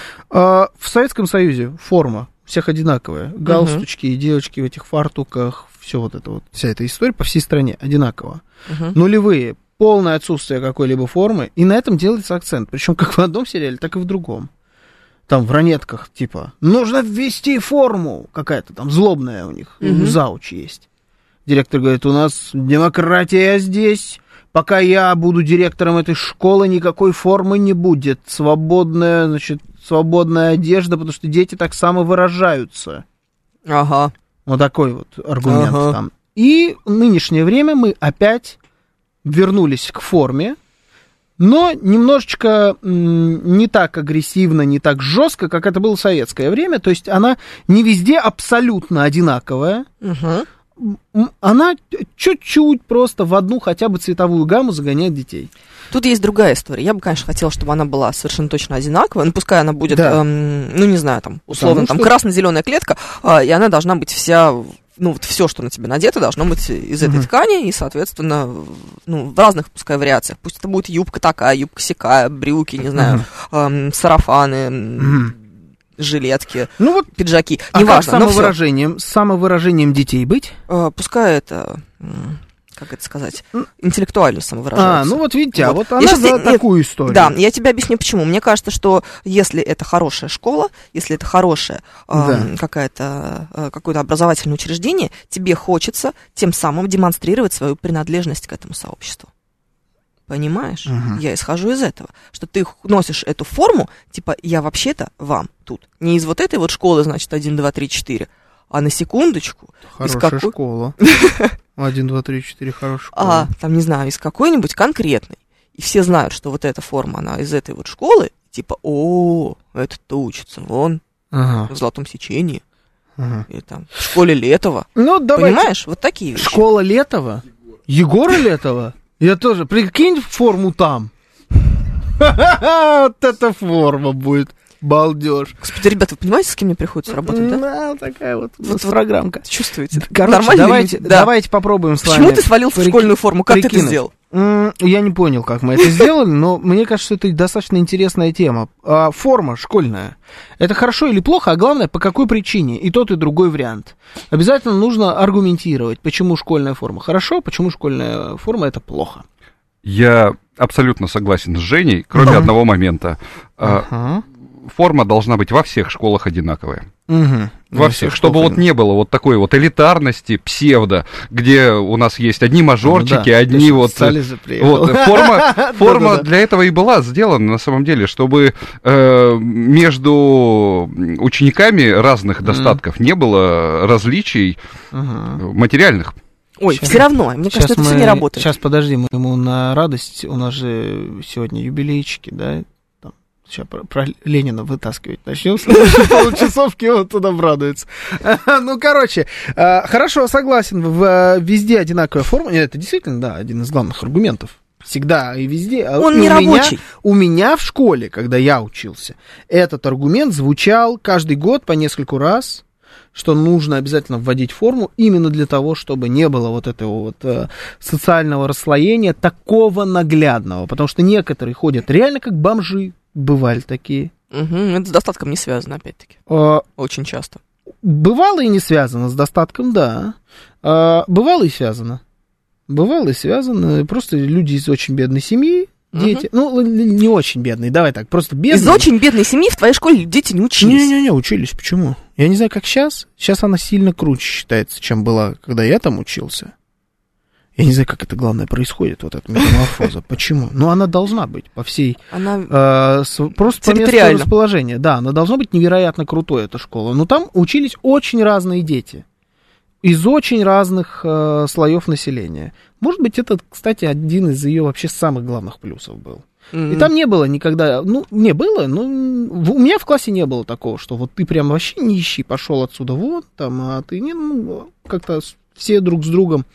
А в Советском Союзе форма у всех одинаковая, галстучки, uh-huh. девочки в этих фартуках, все вот это вот, вся эта история по всей стране одинаково. Uh-huh. Нулевые, полное отсутствие какой-либо формы, и на этом делается акцент, причем как в одном сериале, так и в другом. Там в ранетках, типа, нужно ввести форму, какая-то там злобная у них, uh-huh. зауч есть. Директор говорит, у нас демократия здесь, пока я буду директором этой школы, никакой формы не будет, свободная, значит, свободная одежда, потому что дети так самовыражаются. Ага. Вот такой вот аргумент ага. там. И в нынешнее время мы опять вернулись к форме, но немножечко м, не так агрессивно, не так жестко, как это было в советское время. То есть она не везде абсолютно одинаковая. Угу. Она чуть-чуть просто в одну хотя бы цветовую гамму загоняет детей. Тут есть другая история. Я бы, конечно, хотела, чтобы она была совершенно точно одинаковая. Ну, пускай она будет, да. эм, ну, не знаю, там, условно, там, что... красно-зеленая клетка, э, и она должна быть вся, ну, вот все, что на тебе надето, должно быть из этой uh-huh. ткани, и, соответственно, ну, в разных, пускай, вариациях. Пусть это будет юбка такая, юбка сякая, брюки, не знаю, uh-huh. эм, сарафаны, uh-huh. жилетки, ну, вот, пиджаки. А неважно, как самовыражением, с самовыражением детей быть? Э, пускай это... как это сказать, интеллектуально самовыражаются. А, ну вот видите, вот. а вот она я за сейчас, такую нет, историю. Да, я тебе объясню, почему. Мне кажется, что если это хорошая школа, если это хорошее да. э, какое-то, э, какое-то образовательное учреждение, тебе хочется тем самым демонстрировать свою принадлежность к этому сообществу. Понимаешь? Угу. Я исхожу из этого, что ты носишь эту форму, типа, я вообще-то вам тут. Не из вот этой вот школы, значит, один, два, три, четыре, а на секундочку. Хорошая какой... школа. Один, два, три, четыре, хорошая школа. А, там, не знаю, из какой-нибудь конкретной. И все знают, что вот эта форма, она из этой вот школы, типа, о, этот-то учится, вон, ага. в золотом сечении. Ага. Или там в школе Летова. Ну, давайте. Понимаешь, вот такие вещи. Школа Летова? Егора Летова? Я тоже. Прикинь форму там. Вот эта форма будет. Балдеж. Господи, ребята, вы понимаете, с кем мне приходится работать, да? Да, такая вот, вот, Вот программка. Чувствуете? Короче, Нормальные давайте, люди? Да. давайте попробуем с вами. Почему ты свалился в прики- школьную форму? Как ты это прикинуть. сделал? М, Я не понял, как мы это сделали, но мне кажется, это достаточно интересная тема. А, форма школьная. Это хорошо или плохо, а главное, по какой причине. И тот, и другой вариант. Обязательно нужно аргументировать, почему школьная форма хорошо, почему школьная форма это плохо. Я абсолютно согласен с Женей, кроме Мгм. одного момента. А, Ага. Форма должна быть во всех школах одинаковая. Мгм. Во всех, чтобы вот не было вот такой вот элитарности, псевдо, где у нас есть одни мажорчики, Ну да, одни точно, вот... Салли же приехал. Вот, форма, форма Да-да-да. для этого и была сделана, на самом деле, чтобы э, между учениками разных достатков не было различий Ага. материальных. Ой, Щас- все равно, мне кажется, это все не работает. Сейчас, подожди, мы ему на радость, у нас же сегодня юбилейчики, да? Там, сейчас про, про Ленина вытаскивать начнем, следующие полчасовки, он туда обрадуется. Ну, короче, э, хорошо, согласен, в- в- везде одинаковая форма. Нет, это действительно, да, один из главных аргументов. Всегда и везде. А Он и не у меня- рабочий. У меня в школе, когда я учился, этот аргумент звучал каждый год по нескольку раз, что нужно обязательно вводить форму именно для того, чтобы не было вот этого вот э, социального расслоения такого наглядного. Потому что некоторые ходят реально как бомжи, бывали такие. Мгм, это с достатком не связано, опять-таки. Э, Очень часто. бывало и не связано с достатком, да. Э, бывало и связано. Бывало и связано. Просто люди из очень бедной семьи, дети. Ну, л- л- не очень бедные, давай так, просто бедные. Из очень бедной семьи в твоей школе дети не учились. Не-не-не, учились. Почему? Я не знаю, как сейчас. Сейчас она сильно круче считается, чем была, когда я там учился. Я не знаю, как это, главное, происходит, вот эта метаморфоза. Почему? Ну, она должна быть по всей... Она... э, с- просто по месту Территориально. расположения. Да, она должна быть невероятно крутой, эта школа. Но там учились очень разные дети. Из очень разных э, слоев населения. Может быть, это, кстати, один из ее вообще самых главных плюсов был. И там не было никогда, ну, не было, но в- у меня в классе не было такого, что вот ты прям вообще нищий, пошел отсюда вот, там, а ты не, ну, как-то с- все друг с другом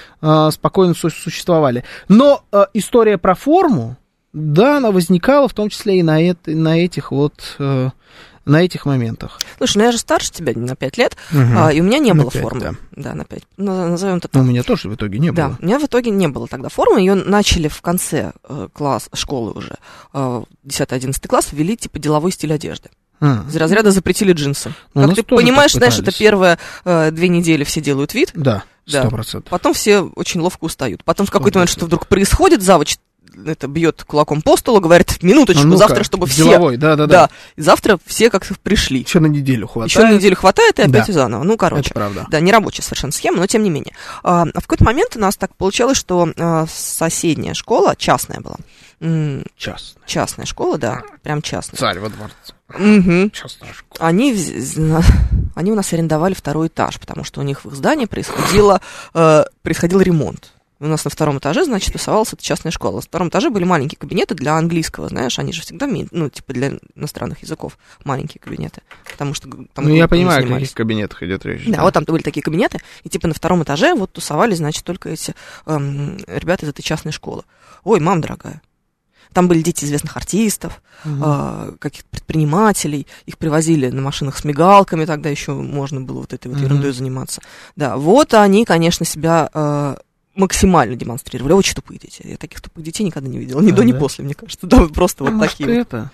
а, спокойно су- существовали. Но а, история про форму, да, она возникала в том числе и на, это, на этих вот, э, на этих моментах. Слушай, ну я же старше тебя на пять лет, Мгм. а, и у меня не На было пять, формы. да. Да, на пять. Ну, назовем это Но так. у меня тоже в итоге не Да, было. у меня в итоге не было тогда формы, ее начали в конце э, класс, школы уже, э, десятый-одиннадцатый класс, ввели типа деловой стиль одежды. А, Из разряда запретили джинсы. Ну, у Как нас ты тоже понимаешь, так знаешь, это пытались. первые э, две недели все делают вид, да, Да. сто процентов. потом все очень ловко устают. Потом в какой-то момент сто что вдруг происходит, завуч это бьет кулаком по столу, говорит, минуточку, А ну-ка, завтра, чтобы все... деловой, да-да-да. Да, и завтра все как-то пришли. Еще на неделю хватает. Еще на неделю хватает, и опять Да. заново. Ну, короче. Это правда. Да, не рабочая совершенно схема, но тем не менее. А, а в какой-то момент у нас так получалось, что а, соседняя школа, частная была, м, Час. частная школа, да, прям частная. Царь во дворце. Мгм. Частная школа. Они, вз- они у нас арендовали второй этаж, потому что у них в их здании происходило, э, происходил ремонт. У нас на втором этаже, значит, тусовалась эта частная школа. На втором этаже были маленькие кабинеты для английского, знаешь, они же всегда, ми- ну, типа для иностранных языков, маленькие кабинеты, потому что г- там Ну, я группами понимаю, о занимались. каких кабинетах идет речь. Да, вот там были такие кабинеты, и типа на втором этаже вот тусовались, значит, только эти эм, ребята из этой частной школы. Ой, мам дорогая. Там были дети известных артистов, Мгм. э, каких-то предпринимателей, их привозили на машинах с мигалками, тогда еще можно было вот этой вот Мгм. ерундой заниматься. Да, вот они, конечно, себя э, максимально демонстрировали. Очень тупые дети. Я таких тупых детей никогда не видела. Ни А, до, ни да? после, мне кажется. Да, вот просто А вот может, такие вот. это?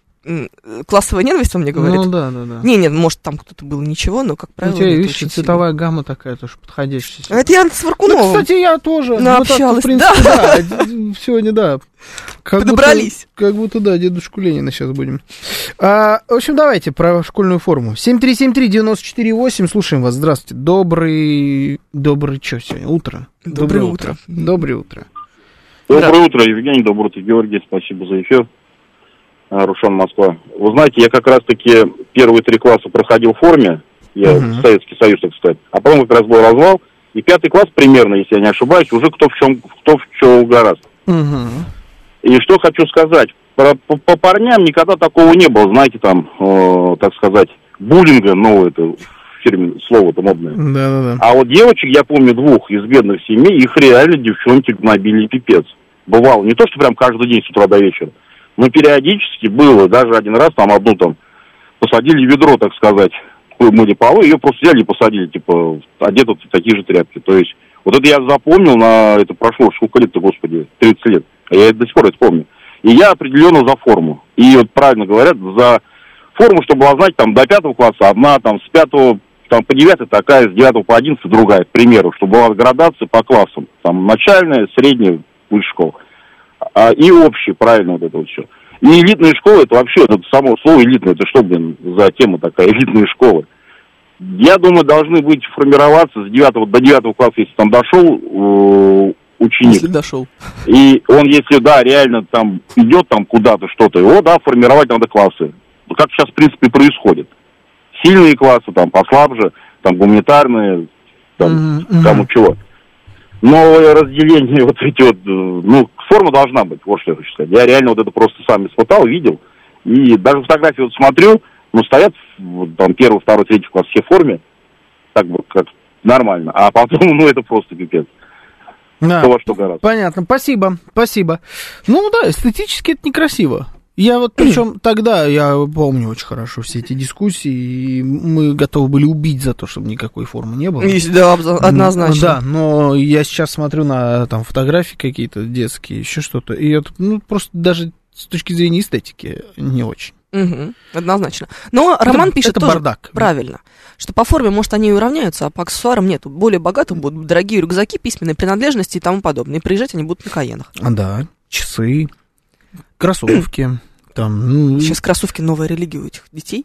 М, Классовая ненависть, он мне говорит. Ну, да, да, да. Не, нет, может, там кто-то был ничего, но, как У правило, тебя, это видишь, очень цветовая гамма такая тоже подходящая. сильно. Это я с Варкуновым. Ну, кстати, я тоже. Ну, Мы так-то, общалась, в принципе, да. Сегодня, да. Как Подобрались. Будто, как будто, да, дедушку Ленина сейчас будем. А, в общем, давайте про школьную форму. семь три семь три девять четыре восемь. Слушаем вас. Здравствуйте. Добрый... Добрый что сегодня? Утро? Доброе утро. Доброе утро. Доброе утро, Евгений, доброе утро, Георгий, спасибо за эфир. А, Рушан, Москва. Вы знаете, я как раз-таки первые три класса проходил в форме, я Мгм. Советский Союз, так сказать, а потом как раз был развал, и пятый класс примерно, если я не ошибаюсь, уже кто в чем, кто в чем гораздо. Угу. И что хочу сказать, по, по- по парням никогда такого не было, знаете, там, э, так сказать, буллинга, ну, это фирменное слово-то модное. Да-да-да. А вот девочек, я помню, двух из бедных семей, их реально девчонки гнобили пипец. Бывало, не то, что прям каждый день с утра до вечера, Но периодически было, даже один раз там одну там посадили в ведро, так сказать, мыли полы, ее просто взяли и посадили, типа, одеты в такие же тряпки. То есть, вот это я запомнил, на это прошло сколько лет-то, господи, тридцать лет. А я до сих пор это помню. И я определенно за форму. И вот правильно говорят, за форму, чтобы была, знаете, там, до пятого класса одна, там, с пятого, там, по девятый такая, с девятого по одиннадцатый другая, к примеру, чтобы была градация по классам. Там, начальная, средняя, высшая школа. А, и общая, правильно, вот это вот все. И элитная школа, это вообще, это само слово элитное, это что, блин, за тема такая, элитная школа. Я думаю, должны быть формироваться с девятого до девятого класса, если там дошел э, ученик. Если дошел. И он, если, да, реально там идет там куда-то что-то, его, да, формировать надо классы. Как сейчас, в принципе, происходит. Сильные классы, там, послабже, там, гуманитарные, там, mm-hmm. кому чего. Но разделение вот эти вот, ну, форма должна быть, вот что я хочу сказать. Я реально вот это просто сам испытал, видел. И даже фотографии вот смотрю, ну, стоят вот, там первый, второй, третий класс все в форме, так бы, как нормально. А потом, ну, это просто пипец. Да, То, во что гораздо. Понятно, спасибо, спасибо. Ну да, эстетически это некрасиво. Я вот, причем тогда, я помню очень хорошо все эти дискуссии, и мы готовы были убить за то, чтобы никакой формы не было. Есть, да, однозначно. Да, но я сейчас смотрю на там фотографии какие-то детские, еще что-то, и это, ну, просто даже с точки зрения эстетики не очень. Угу, однозначно. Но Роман это, пишет это тоже бардак. Правильно, что по форме, может, они и уравняются, а по аксессуарам нет. Более богатым будут дорогие рюкзаки, письменные принадлежности и тому подобное. И приезжать они будут на Каенах. А, да, часы, кроссовки. Там, ну, сейчас кроссовки новая религия у этих детей.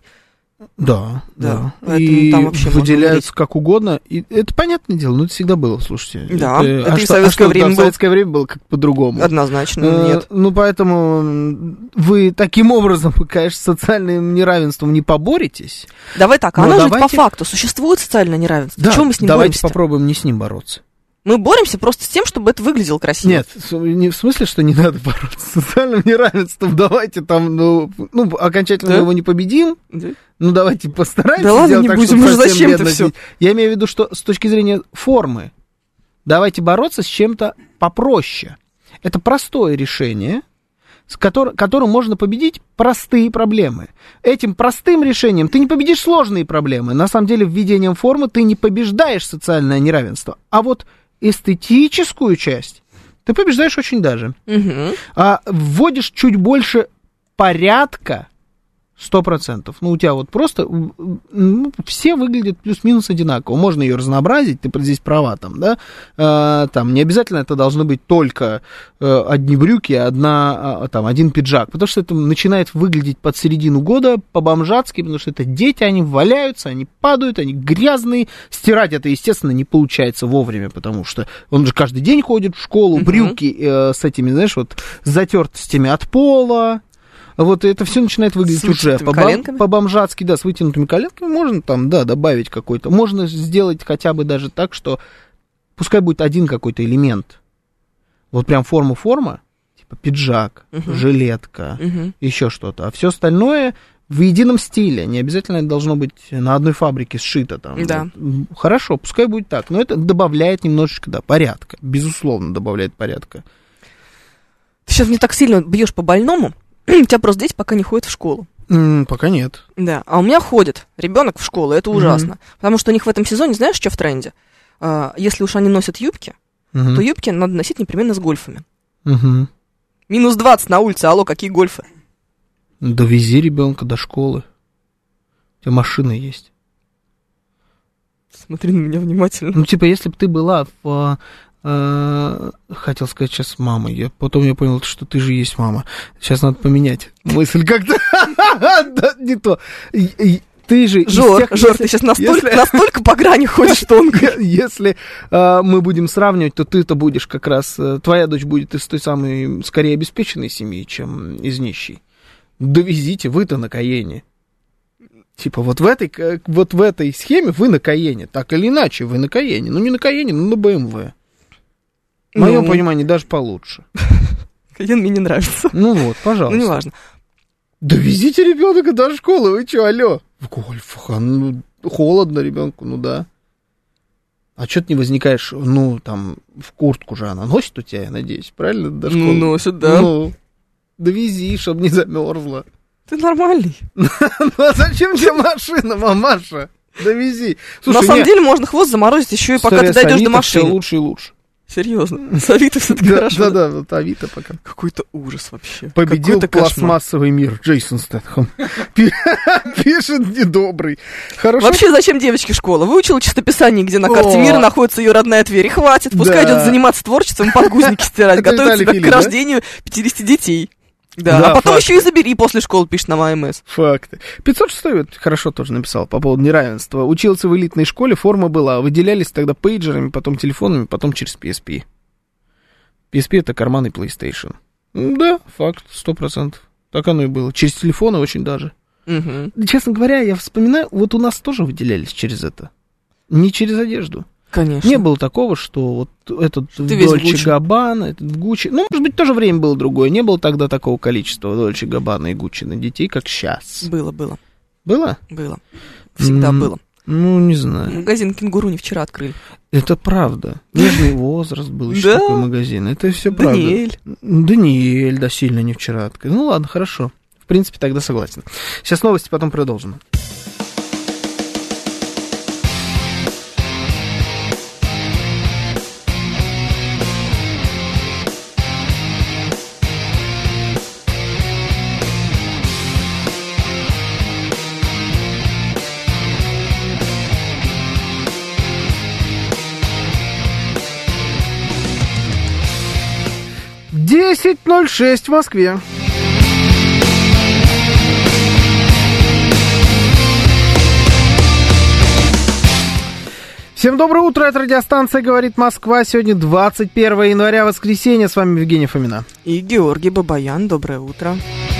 Да, да. да. И там вообще выделяются как угодно. И это понятное дело, но это всегда было, слушайте. Да, это, это а и что, в советское, а время да, было... в советское время было как по-другому. Однозначно, э, нет. Ну, поэтому вы таким образом, конечно, с социальным неравенством не поборетесь. Давай так, а оно давайте... же по факту существует социальное неравенство. Да, чего мы с ним давайте боремся-то? попробуем не с ним бороться. Мы боремся просто с тем, чтобы это выглядело красиво. Нет, не в смысле, что не надо бороться с социальным неравенством. Давайте там, ну, ну окончательно да? его не победим. Да? Ну, давайте постараемся да ладно, сделать не так, будем, чтобы уже совсем зачем это все? Я имею в виду, что с точки зрения формы, давайте бороться с чем-то попроще. Это простое решение, с которым, которым можно победить простые проблемы. Этим простым решением ты не победишь сложные проблемы. На самом деле, введением формы ты не побеждаешь социальное неравенство. А вот эстетическую часть ты побеждаешь очень даже. Угу. А вводишь чуть больше порядка, сто процентов. Ну, у тебя вот просто ну, все выглядят плюс-минус одинаково. Можно ее разнообразить, ты здесь права там, да. А, там не обязательно это должны быть только а, одни брюки, одна, а, там, один пиджак. Потому что это начинает выглядеть под середину года по-бомжатски, потому что это дети, они валяются, они падают, они грязные. Стирать это, естественно, не получается вовремя, потому что он же каждый день ходит в школу, брюки э, с этими, знаешь, вот затертостями от пола. Вот это все начинает выглядеть уже по-бом- по-бомжатски, да, с вытянутыми коленками. Можно там, да, добавить какой-то. Можно сделать хотя бы даже так, что пускай будет один какой-то элемент. Вот прям форма-форма, типа пиджак, uh-huh. жилетка, uh-huh. еще что-то. А все остальное в едином стиле. Не обязательно это должно быть на одной фабрике сшито там. Да. Вот. Хорошо, пускай будет так. Но это добавляет немножечко, да, порядка. Безусловно, добавляет порядка. Ты сейчас мне так сильно бьешь по больному. У тебя просто дети пока не ходят в школу. Mm, пока нет. Да, а у меня ходит ребенок в школу, это ужасно. Mm-hmm. Потому что у них в этом сезоне, знаешь, что в тренде? А, если уж они носят юбки, mm-hmm. то юбки надо носить непременно с гольфами. Mm-hmm. Минус двадцать на улице, алло, какие гольфы? Довези ребенка до школы. У тебя машина есть. Смотри на меня внимательно. Ну, типа, если бы ты была в... Хотел сказать сейчас с мамой. Я, потом я понял, что ты же есть мама. Сейчас надо поменять мысль как-то. Не то. Ты же... Жор, Жор, ты сейчас настолько по грани ходишь тонко. Если мы будем сравнивать, то ты-то будешь как раз... Твоя дочь будет из той самой, скорее, обеспеченной семьи, чем из нищей. Довезите, вы-то на Каене. Типа вот в этой, вот в этой схеме вы на Каене. Так или иначе, вы на Каене. Ну, не на Каене, но на бэ эм вэ. В моем ну, понимании, даже получше. Каен мне не нравится. Ну вот, пожалуйста. Ну, неважно. Довезите ребенка до школы, вы что, алло? В гольфах, а, ну, холодно ребенку, ну да. А что ты не возникаешь, ну, там, в куртку же она носит у тебя, я надеюсь, правильно, до школы? Ну, носит, да. Ну, Довези, чтобы не замерзла. Ты нормальный. Ну а зачем тебе машина, мамаша? Довези. На самом деле можно хвост заморозить еще и пока ты дойдешь до машины. Все лучше и лучше. Серьезно. С Авито все-таки хорошо. Да-да, вот Авито пока. Какой-то ужас вообще. Победил пластмассовый мир. Джейсон Стэтхэм. Пишет недобрый. Хорошо. Вообще, зачем девочке школа? Выучила чистописание, где на карте мира находится ее родная Тверь. И хватит. Пускай идет заниматься творчеством, подгузники стирать. Готовит себя к рождению пятидесяти детей. Да, да, а потом факты. Еще и забери после школы, пишет на АМС. Факты. пятьсот шестой вот хорошо тоже написал по поводу неравенства. Учился в элитной школе, форма была. Выделялись тогда пейджерами, потом телефонами, потом через пи эс пи. пи эс пи это карманный PlayStation. Да, факт, сто процентов. Так оно и было. Через телефоны очень даже. Угу. Честно говоря, я вспоминаю, вот у нас тоже выделялись через это. Не через одежду. Конечно. Не было такого, что вот этот Дольче Габбана, этот Гуччи. Ну, может быть, тоже время было другое. Не было тогда такого количества Дольче Габбана и Гуччи на детей, как сейчас. Было, было. Было? Было. Всегда mm, было. Ну, не знаю. Магазин «Кенгуру» не вчера открыли. Это правда. Нежный возраст был еще да? такой магазин. Это все правда. Даниэль. Даниэль, да, сильно не вчера открыли. Ну, ладно, хорошо. В принципе, тогда согласен. Сейчас новости, потом продолжим. десять ноль шесть в Москве. Всем доброе утро, это радиостанция «Говорит Москва». Сегодня двадцать первое января, воскресенье. С вами Евгений Фомина. И Георгий Бабаян. Доброе утро.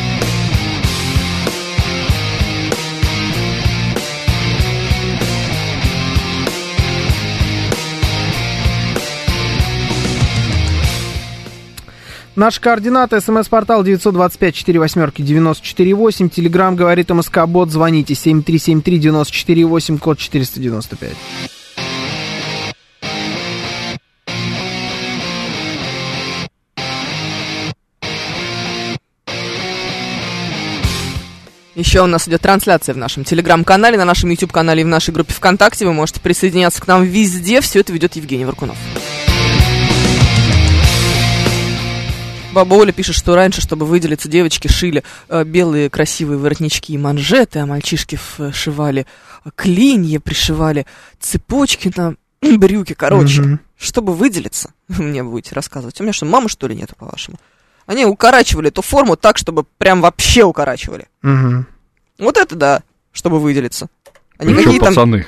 Наши координаты: смс-портал девять два пять четыре восемь девять четыре восемь, телеграм «Говорит МСК-бот», звоните семь три семь три девять четыре восемь, код четыреста девяносто пять. Еще у нас идет трансляция в нашем телеграм-канале, на нашем YouTube-канале и в нашей группе ВКонтакте. Вы можете присоединяться к нам везде. Все это ведет Евгений Варкунов. Баба Оля пишет, что раньше, чтобы выделиться, девочки шили э, белые красивые воротнички и манжеты, а мальчишки вшивали клинья, пришивали цепочки на брюки. Короче, mm-hmm. чтобы выделиться, вы мне будете рассказывать. У меня что, мамы, что ли, нету, по-вашему? Они укорачивали эту форму так, чтобы прям вообще укорачивали. Mm-hmm. Вот это да, чтобы выделиться. А не какие пацаны?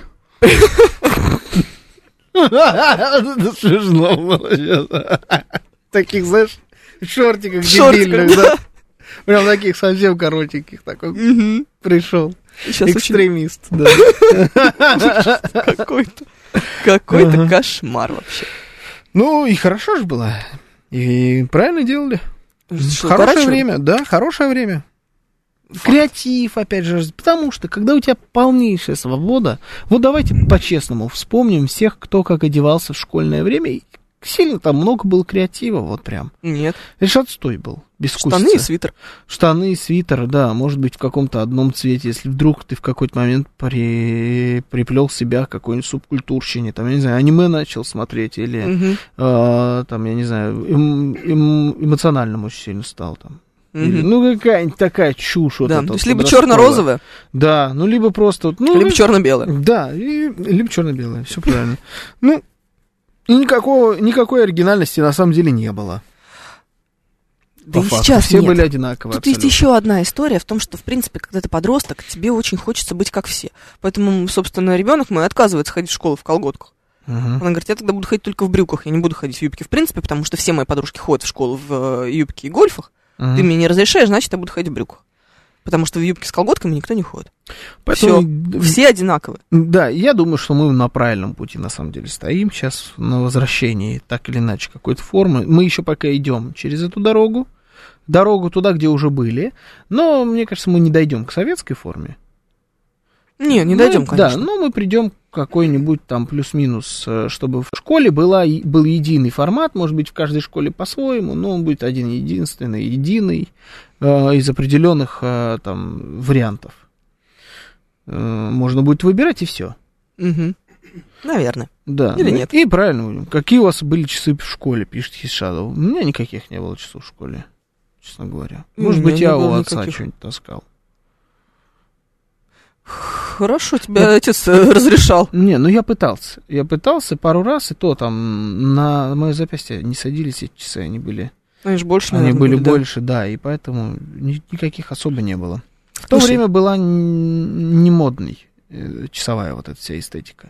Смешно было сейчас. Таких, знаешь, шортиках дебильных, да? Прям таких совсем коротеньких такой угу. пришел. Сейчас экстремист, очень... да. Какой-то, какой-то ага. кошмар вообще. Ну, и хорошо же было. И правильно делали. Что, хорошее время, да, хорошее время. Креатив, опять же, потому что, когда у тебя полнейшая свобода, вот давайте по-честному вспомним всех, кто как одевался в школьное время. Сильно там много было креатива, вот прям. Нет. Это же отстой был, безвкусица. Штаны и свитер. Штаны и свитер, да, может быть, в каком-то одном цвете, если вдруг ты в какой-то момент при... приплел себя к какой-нибудь субкультурщине, там, я не знаю, аниме начал смотреть, или, угу. э, там, я не знаю, эм, эм, эмоциональным очень сильно стал, там. Угу. Или, ну, какая-нибудь такая чушь. Вот да, это, то есть вот, либо черно-розовая. Да, ну, либо просто... Ну, либо черно-белая. Да, и, либо черно-белая, все правильно. Ну, и никакого, никакой оригинальности на самом деле не было. Да и сейчас все нет. были одинаковые. Тут абсолютно. Есть еще одна история в том, что, в принципе, когда ты подросток, тебе очень хочется быть как все. Поэтому, собственно, ребенок мой отказывается ходить в школу в колготках. Uh-huh. Она говорит, я тогда буду ходить только в брюках, я не буду ходить в юбке в принципе, потому что все мои подружки ходят в школу в э, юбке и гольфах. Uh-huh. Ты мне не разрешаешь, значит, я буду ходить в брюках. Потому что в юбке с колготками никто не ходит. Поэтому... Все, все одинаковые. Да, я думаю, что мы на правильном пути, на самом деле, стоим сейчас на возвращении, так или иначе, какой-то формы. Мы еще пока идем через эту дорогу, дорогу туда, где уже были, но, мне кажется, мы не дойдем к советской форме. Не, не дойдем, мы, конечно. Да, но мы придем к какой-нибудь там плюс-минус, чтобы в школе была, был единый формат, может быть, в каждой школе по-своему, но он будет один единственный, единый, э, из определенных э, там вариантов. Э, можно будет выбирать, и все. Угу. Наверное. Да. Или нет? И правильно. Какие у вас были часы в школе, пишет Хишадов. У меня никаких не было часов в школе, честно говоря. Может быть, я у отца никаких. Что-нибудь таскал. Хорошо, тебе я... отец разрешал. Не, ну я пытался. Я пытался пару раз, и то там на мое запястье не садились эти часы, они были... Они же больше, Они наверное, были, были, больше, да? да, и поэтому ни- никаких особо не было. В то Слушай, время была не модной э, часовая вот эта вся эстетика.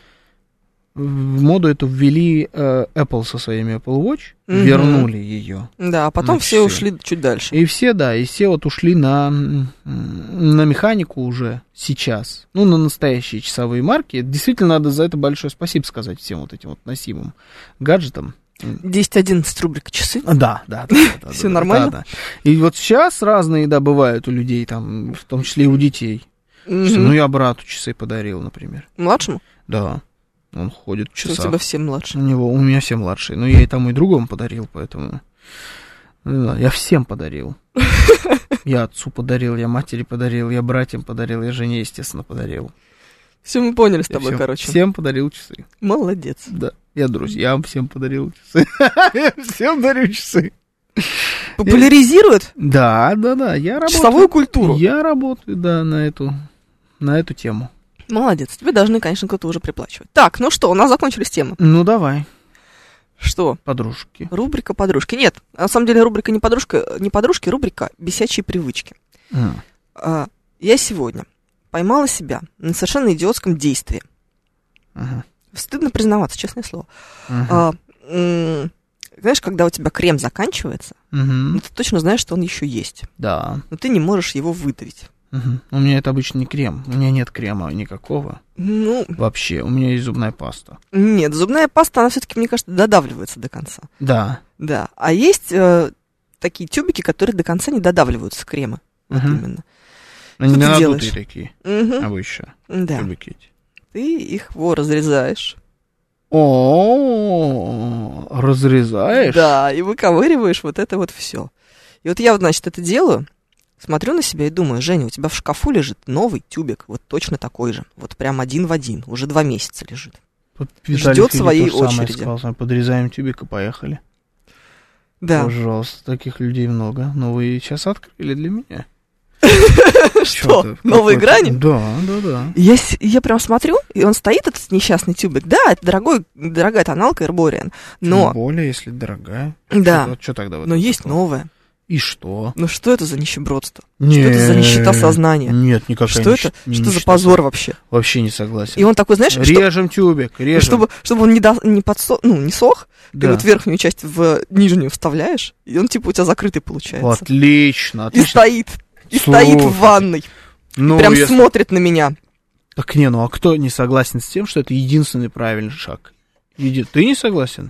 В моду эту ввели э, Apple со своими Apple Watch, mm-hmm. вернули ее. Да, а потом все ушли чуть дальше. И все, да, и все вот ушли на, на механику уже сейчас. Ну, на настоящие часовые марки. Действительно, надо за это большое спасибо сказать всем вот этим вот носимым гаджетам. десять одиннадцать рубрика часы. Да, да. да, да все да, нормально? Да, да. И вот сейчас разные, да, бывают у людей, там, в том числе и у детей. Mm-hmm. Что, ну, я брату часы подарил, например. Младшему? Да. Он ходит в часах. У тебя все младшие. У него, у меня все младшие. Но я и тому, и другому подарил, поэтому... Да, я всем подарил. Я отцу подарил, я матери подарил, я братьям подарил, я жене, естественно, подарил. Все мы поняли с тобой, всем, короче. Всем подарил часы. Молодец. Да. Я друзьям всем подарил часы. Я всем дарю часы. Популяризирует? Да, да, да. Я работаю. Часовую культуру. Я работаю, да, на эту, на эту тему. Молодец, тебе должны, конечно, кто-то уже приплачивать. Так, ну что, у нас закончились темы. Ну, давай. Что? Подружки. Рубрика «Подружки». Нет, на самом деле рубрика не подружка, не подружки, рубрика «Бесячие привычки». Mm. А, я сегодня поймала себя на совершенно идиотском действии. Uh-huh. Стыдно признаваться, честное слово. Uh-huh. А, м- знаешь, когда у тебя крем заканчивается, uh-huh. ну, ты точно знаешь, что он еще есть. Да. Но ты не можешь его выдавить. Угу. У меня это обычно не крем. У меня нет крема никакого. Ну, вообще. У меня есть зубная паста. Нет, зубная паста, она все-таки, мне кажется, додавливается до конца. Да. Да. А есть э, такие тюбики, которые до конца не додавливаются крема. Угу. Вот именно. Они не надутые такие. Угу. Обычно. Да. Тюбики эти. Ты их во разрезаешь. О, разрезаешь? Да, и выковыриваешь вот это вот все. И вот я, вот, значит, это делаю. Смотрю на себя и думаю, Женя, у тебя в шкафу лежит новый тюбик, вот точно такой же, вот прям один в один, уже два месяца лежит. Ждет своей очереди. Сказал, подрезаем тюбик и поехали. Да. Пожалуйста, таких людей много. Но вы сейчас открыли для меня. Что? Новые грани? Да, да, да. Я прям смотрю, и он стоит, этот несчастный тюбик. Да, это дорогой, дорогая тоналка Эрбориан. Но... Тем более, если дорогая. Да. Что тогда? Но есть новая. И что? Ну что это за нищебродство? Не, что это за нищета сознания? Нет, никакая Что нищ... это? Что за позор вообще? Вообще не согласен. И он такой, знаешь... Режем что... тюбик, режем. Чтобы, чтобы он не, до... не, подсо... ну, не сох, да. Ты вот верхнюю часть в нижнюю вставляешь, и он типа у тебя закрытый получается. Отлично, отлично. И стоит, и Слушай. стоит в ванной. Ну, прям если... смотрит на меня. Так не, ну а кто не согласен с тем, что это единственный правильный шаг? Еди... Ты не согласен?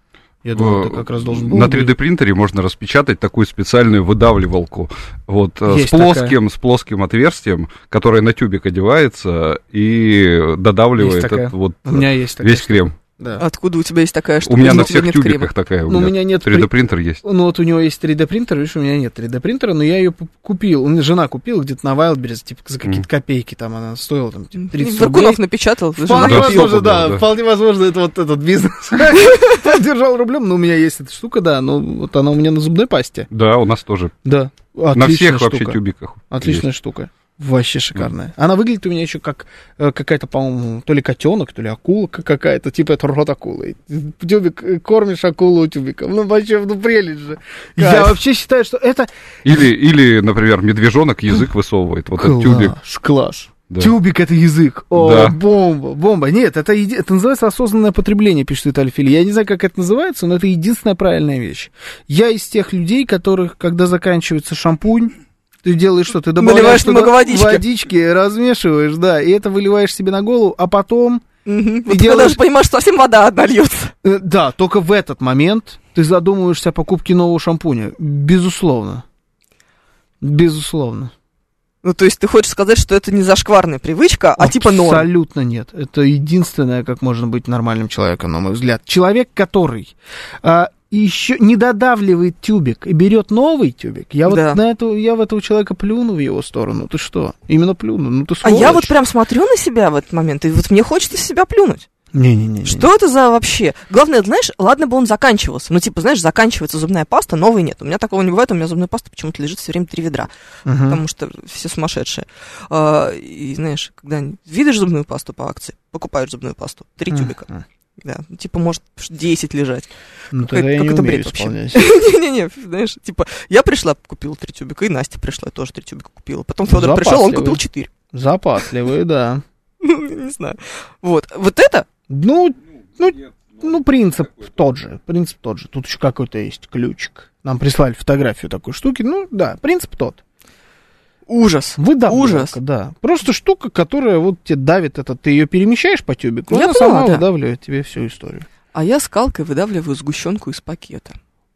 Я думаю, это как раз должен был На три дэ принтере можно распечатать такую специальную выдавливалку вот, с, плоским, с плоским отверстием, которое на тюбик одевается и додавливает этот, вот, у меня есть весь крем. Да. Откуда у тебя есть такая штука? У меня на всех тюбиках такая. У, у меня нет три дэ принтер есть. Ну вот у него есть три дэ принтер, видишь, у меня нет три дэ принтера, но я ее купил. У меня жена купила где-то на Wildberries, типа за какие-то mm. копейки, там она стоила там типа, тридцать рублей. Варкунов напечатал. Вполне да, возможно, да, да, вполне возможно, это вот этот бизнес поддержал рублем, но у меня есть эта штука, да, но вот она у меня на зубной пасте. Да, у нас тоже. Да. На всех вообще тюбиках. Отличная штука. Вообще шикарная. Mm. Она выглядит у меня еще как э, какая-то, по-моему, то ли котенок, то ли акула какая-то, типа это рот акулы. Тюбик, кормишь акулу тюбиком. Ну, вообще, ну, прелесть же. Кайф. Я вообще считаю, что это... Или, или например, медвежонок язык высовывает. Вот класс, этот тюбик. Класс. Да. Тюбик — это язык. О, да. бомба, бомба. Нет, это, еди... это называется осознанное потребление, пишет Виталий Фили. Я не знаю, как это называется, но это единственная правильная вещь. Я из тех людей, которых, когда заканчивается шампунь, ты делаешь что? Ты добавляешь туда водички. водички, размешиваешь, да, и это выливаешь себе на голову, а потом... Mm-hmm. Вот делаешь... ты даже понимаешь, что совсем вода одна льется. Да, только в этот момент ты задумываешься о покупке нового шампуня. Безусловно. Безусловно. Ну, то есть ты хочешь сказать, что это не зашкварная привычка, а типа норм? Абсолютно нет. Это единственное, как можно быть нормальным человеком, на мой взгляд. Человек, который а, еще не додавливает тюбик и берет новый тюбик, я вот да. на эту, я в этого человека плюну в его сторону. Ты что? Именно плюну. Ну, ты сволочь. А я вот прям смотрю на себя в этот момент, и вот мне хочется себя плюнуть. Не-не-не. Что это за вообще? Главное, знаешь, ладно бы он заканчивался. Ну, типа, знаешь, заканчивается зубная паста, новой нет. У меня такого не бывает, у меня зубная паста почему-то лежит все время три ведра. Uh-huh. Потому что все сумасшедшие. А, и, знаешь, когда видишь зубную пасту по акции, покупаешь зубную пасту, три uh-huh. тюбика. Да, типа, может, десять лежать. Ну, тогда я как не это умею бред исполнять. Не-не-не, знаешь, типа, я пришла, купила три тюбика, и Настя пришла, тоже три тюбика купила. Потом Федор пришел, он купил четыре. Запасливые, да. Ну, не знаю. Вот, вот это... Ну... Ну, ну, принцип тот же, принцип тот же. Тут еще какой-то есть ключик. Нам прислали фотографию такой штуки. Ну, да, принцип тот. Ужас. Выдавливалка, Ужас. Да. Просто штука, которая вот тебе давит это. Ты ее перемещаешь по тюбику, Я она поняла, сама да. выдавливает тебе всю историю. А я скалкой выдавливаю сгущенку из пакета.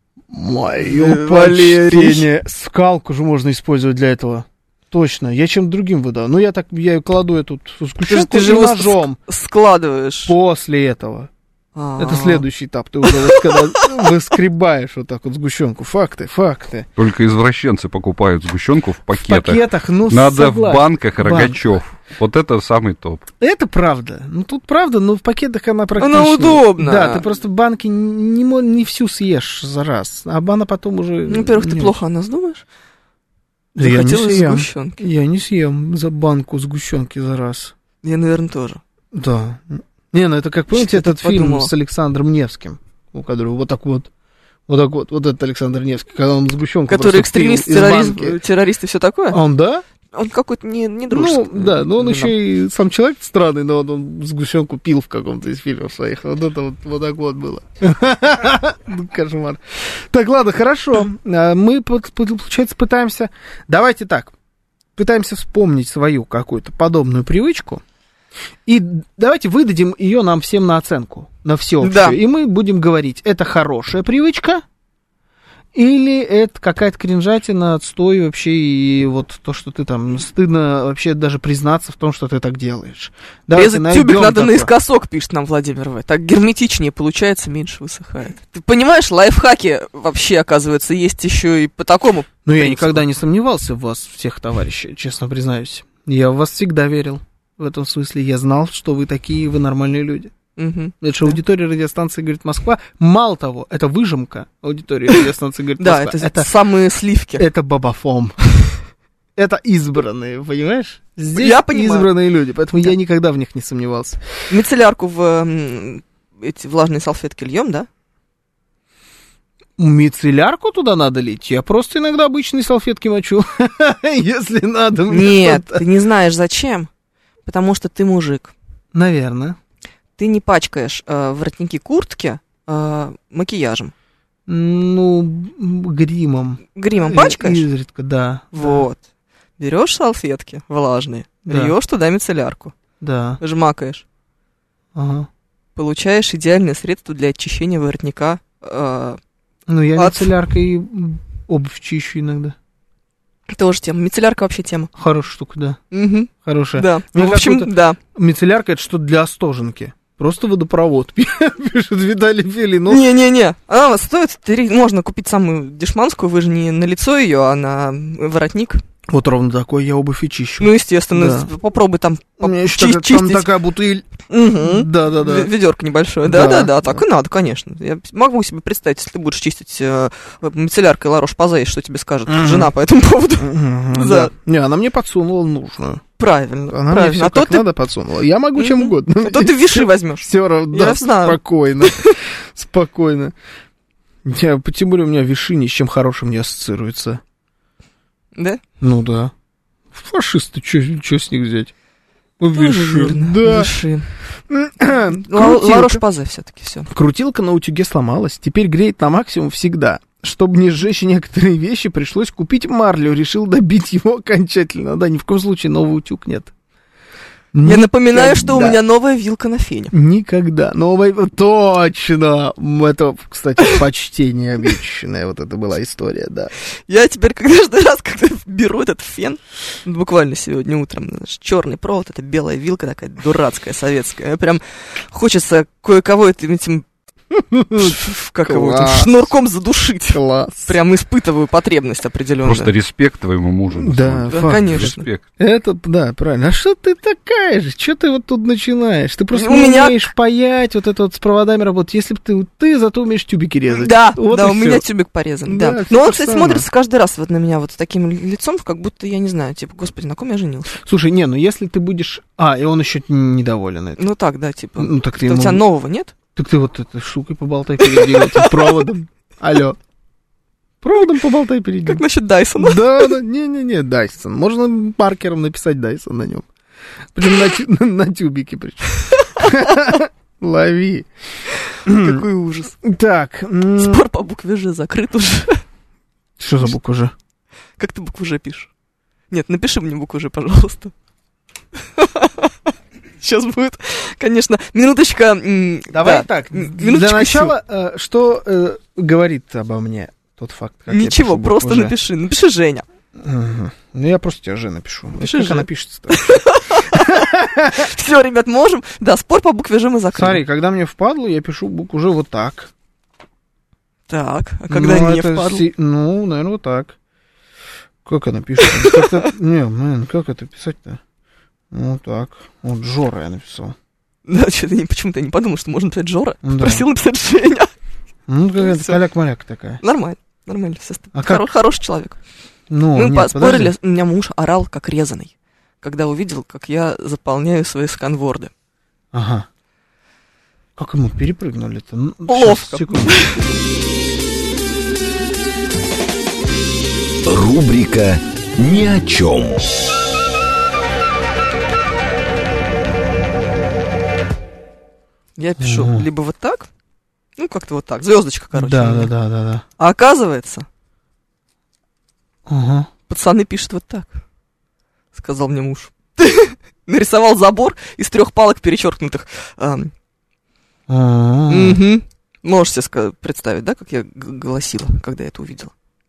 Мое почтение. Скалку же можно использовать для этого. Точно, я чем другим выдал. Ну, я так, я кладу эту сгущенку ты, ты же ножом. Складываешь. После этого. А-а-а. Это следующий этап. Ты уже вот когда выскребаешь вот так вот сгущенку. Факты, факты. Только извращенцы покупают сгущенку в пакетах. В пакетах, ну, надо согласен. В банках Рогачев. Банк. Вот это самый топ. Это правда. Ну, тут правда, но в пакетах она практически... Она удобна. Да, ты просто в банке не, не всю съешь за раз. А она потом уже... Ну, во-первых, ты не плохо о нас думаешь? Да я не съем. Сгущенки. Я не съем за банку сгущенки за раз. Я, наверное, тоже. Да. Не, ну это как, помните, Что-то этот фильм подумала. с Александром Невским, у которого вот так вот, вот так вот, вот этот Александр Невский, когда он сгущенку который экстремист, террорист, террорист и все такое? А он, да? Он какой-то не, не дружеский. Ну, да, но он не еще и сам человек странный, но он, он сгущенку пил в каком-то из фильмов своих. Вот это вот, вот так вот было. Кошмар. Так, ладно, хорошо. Мы, получается, пытаемся... Давайте так. Пытаемся вспомнить свою какую-то подобную привычку. И давайте выдадим ее нам всем на оценку. На всеобщую. Да. И мы будем говорить, это хорошая привычка, или это какая-то кринжатина, отстой вообще, и вот то, что ты там, стыдно вообще даже признаться в том, что ты так делаешь. Давайте резать тюбик надо такое. наискосок, пишет нам Владимир В. Так герметичнее получается, меньше высыхает. Ты понимаешь, лайфхаки вообще, оказывается, есть еще и по такому. Ну, я никогда не сомневался в вас, всех товарищей, честно признаюсь. Я в вас всегда верил. В этом смысле я знал, что вы такие, вы нормальные люди. Угу. Это же аудитория радиостанции «Говорит Москва». Мало того, это выжимка аудитории радиостанции «Говорит Москва». Да, это самые сливки. Это бабафом. Это избранные, понимаешь? Здесь я понимаю. Избранные люди, поэтому да. я никогда в них не сомневался. Мицеллярку в эти влажные салфетки льем, да? Мицеллярку туда надо лить? Я просто иногда обычные салфетки мочу, если надо. Нет, ты не знаешь зачем. Потому что ты мужик. Наверное. Ты не пачкаешь э, воротники куртки э, макияжем. Ну, гримом. Гримом пачкаешь? Изредка, да. Вот. Да. Берешь салфетки влажные, да. льешь туда мицеллярку. Да. Жмакаешь. Ага. Получаешь идеальное средство для очищения воротника. Э, ну, я от... мицелляркой обувь чищу иногда. Тоже тема. Мицеллярка вообще тема. Хорошая штука, да. Угу. Хорошая. Да. Ну, в общем, да. Мицеллярка — это что-то для остоженки. Просто водопровод. Пишет Виталий Филин. Не-не-не. Она стоит... Можно купить самую дешманскую. Вы же не на лицо ее, а на воротник. Вот ровно такой я обувь и чищу. Ну, естественно. Да. Попробуй там У меня еще так, там такая бутыль. Угу. Да-да-да. Ведерко небольшое. Да-да-да, так и надо, конечно. Я могу себе представить, если ты будешь чистить э, мицелляркой Ла Рош-Позей, что тебе скажет угу. жена по этому поводу. Угу, За... да. Не, она мне подсунула нужную. Правильно. Она правильно. мне все а как то надо ты... подсунула. Я могу mm-hmm. чем угодно. А то ты виши возьмешь. Все равно, да, спокойно. Спокойно. Тем более у меня виши ни с чем хорошим не ассоциируется. Да? Ну да. Фашисты, что с них взять? Виши. Да. Виши. Ла Рош-Позей все-таки все. Крутилка на утюге сломалась. Теперь греет на максимум всегда. Чтобы не сжечь некоторые вещи, пришлось купить марлю. Решил добить его окончательно. Да, ни в коем случае новый утюг нет. Я напоминаю, что у меня новая вилка на фене. Никогда. Новая... Точно! Это, кстати, почтение обещанное. Вот это была история, да. Я теперь каждый раз, когда беру этот фен, буквально сегодня утром, черный провод, это белая вилка такая дурацкая, советская. Прям хочется кое-кого этим... Как его этим шнурком задушить. Класс. Прям испытываю потребность определенную. Просто респект твоему мужу. Да, да, конечно. Респект. Это, да, правильно. А что ты такая же? Что ты вот тут начинаешь? Ты просто у не меня... умеешь паять, вот это вот с проводами работать. Если бы ты, ты зато умеешь тюбики резать. Да, вот да, у все. меня тюбик порезан, да. Да, Но он, кстати, самое. смотрится каждый раз вот на меня вот с таким лицом, как будто, я не знаю, типа, господи, на ком я женился? Слушай, не, ну если ты будешь... А, и он еще недоволен этим. Ну так, да, типа. Ну, так ты ему... У тебя нового нет? Так ты вот этой штукой поболтай перейди, этим проводом. Алло. Проводом поболтай перейди. Как насчет Дайсона? Да, да, не-не-не, Дайсон. Можно маркером написать Дайсон на нем. Причем на, тю- на, на тюбике причем. Лови. Какой ужас. Так. Спор по букве Ж закрыт уже. Что за буква Ж? Как ты букву Ж пишешь? Нет, напиши мне букву Ж, пожалуйста. Сейчас будет, конечно, минуточка... Давай да, так, минуточку для начала, э, что э, говорит обо мне тот факт, как Ничего, я пишу просто букву Ж? напиши, напиши Женя. Угу. Ну, я просто тебе Ж напишу. Пиши как Ж. она пишется? Все, ребят, можем. Да, спор по букве Ж мы закрыли. Смотри, когда мне впадло, я пишу букву Ж вот так. Так, а когда ну, не это впадло? си... Ну, наверное, вот так. Как она пишется? Как-то... Не, блин, как это писать-то? Вот так. Вот Жора я написал. Да, что-то не, почему-то я не подумал, что можно написать Жора. Да. Просил написать Женя. Ну, какая-то Всё. каляк-маляк такая. Нормально, нормально. Все, А Хоро- как? Хороший человек. Ну, Мы нет, поспорили, подожди. у меня муж орал как резаный, когда увидел, как я заполняю свои сканворды. Ага. Как ему перепрыгнули-то? Ну, Ловко. щас, секунду. Рубрика «Ни о чем». Я пишу Ага. либо вот так, ну как-то вот так, звездочка, короче. Да, у меня. да, да, да, да. А оказывается, Ага. пацаны пишут вот так, сказал мне муж. Нарисовал забор из трех палок перечеркнутых. Ам, А-а-а. мгм. Можете ска- представить, да, как я г- голосила, когда я это увидела?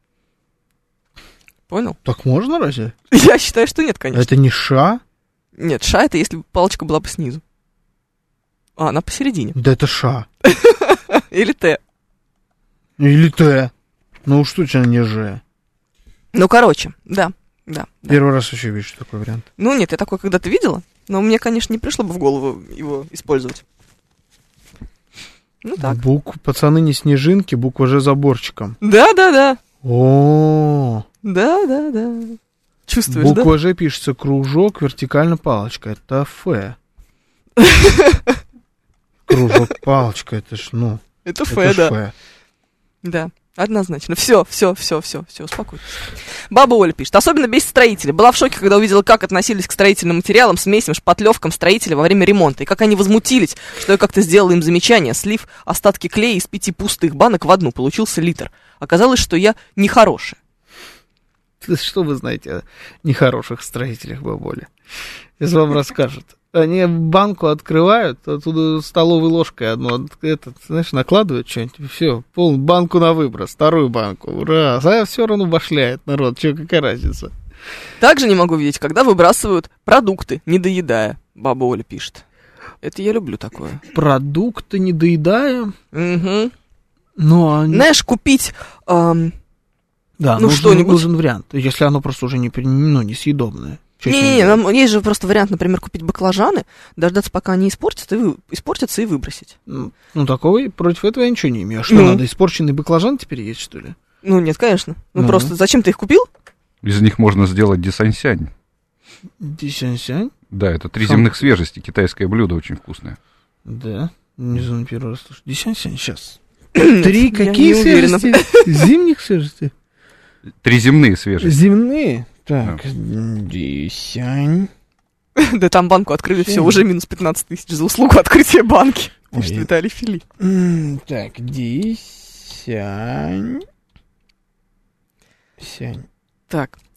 Понял? Так можно разве? Я считаю, что нет, конечно. Это не ша? Нет, ша это если бы палочка была бы снизу. А, она посередине. Да это ша. Или Т. Или Т. Ну уж точно не Ж. Ну, короче, да, да. да. Первый раз еще вижу такой вариант. Ну, нет, я такое когда-то видела, но мне, конечно, не пришло бы в голову его использовать. Ну, так. Букв... Пацаны не снежинки, буква Ж заборчиком. Да-да-да. О, Да-да-да. Чувствуешь, да? буква Ж пишется кружок, вертикально палочка. Это Ф. Кружок, палочка, это ж, ну, Это Ф, это ж да. Ф. Да, однозначно. Все, все, все, все, все, успокойтесь. Баба Оля пишет. Особенно бесит строители. Была в шоке, когда увидела, как относились к строительным материалам, смесям, шпатлевкам строителя во время ремонта. И как они возмутились, что я как-то сделала им замечание, слив остатки клея из пяти пустых банок в одну. Получился литр. Оказалось, что я нехорошая. Что вы знаете о нехороших строителях, бабуля? Если вам расскажут. Они банку открывают, оттуда столовой ложкой одну, это, знаешь, накладывают что-нибудь, и все, пол банку на выброс, вторую банку, раз, а все равно башляет народ, что, какая разница? Также не могу видеть, когда выбрасывают продукты, не доедая. Баба Оля пишет. Это я люблю такое. Продукты не доедая, Угу. ну, а... Знаешь, купить... эм, да, ну, нужен, что-нибудь. нужен вариант, если оно просто уже не, при- ну, несъедобное. Чё с ним Не-не-не, делать? нам есть же просто вариант, например, купить баклажаны, дождаться, пока они испортятся, и вы... испортятся и выбросить. Ну, ну, такого, против этого я ничего не имею. А что, Ну. надо испорченный баклажан теперь есть, что ли? Ну, нет, конечно. Ну, Ну. просто зачем ты их купил? Из них можно сделать дисансянь. Дисянсянь? Да, это три Сам- земных свежести, китайское блюдо очень вкусное. Да, не знаю, первый раз слышу. Дисянсянь, сейчас. Три Я какие не уверена. свежести? Зимних свежестей? Три земные свежести. Земные? Так, дисянь. Да там банку открыли, все, Семь. уже минус пятнадцать тысяч за услугу открытия банки. Ой. Пишет Виталий Фили. М, Так, дисянь. Сянь. Так.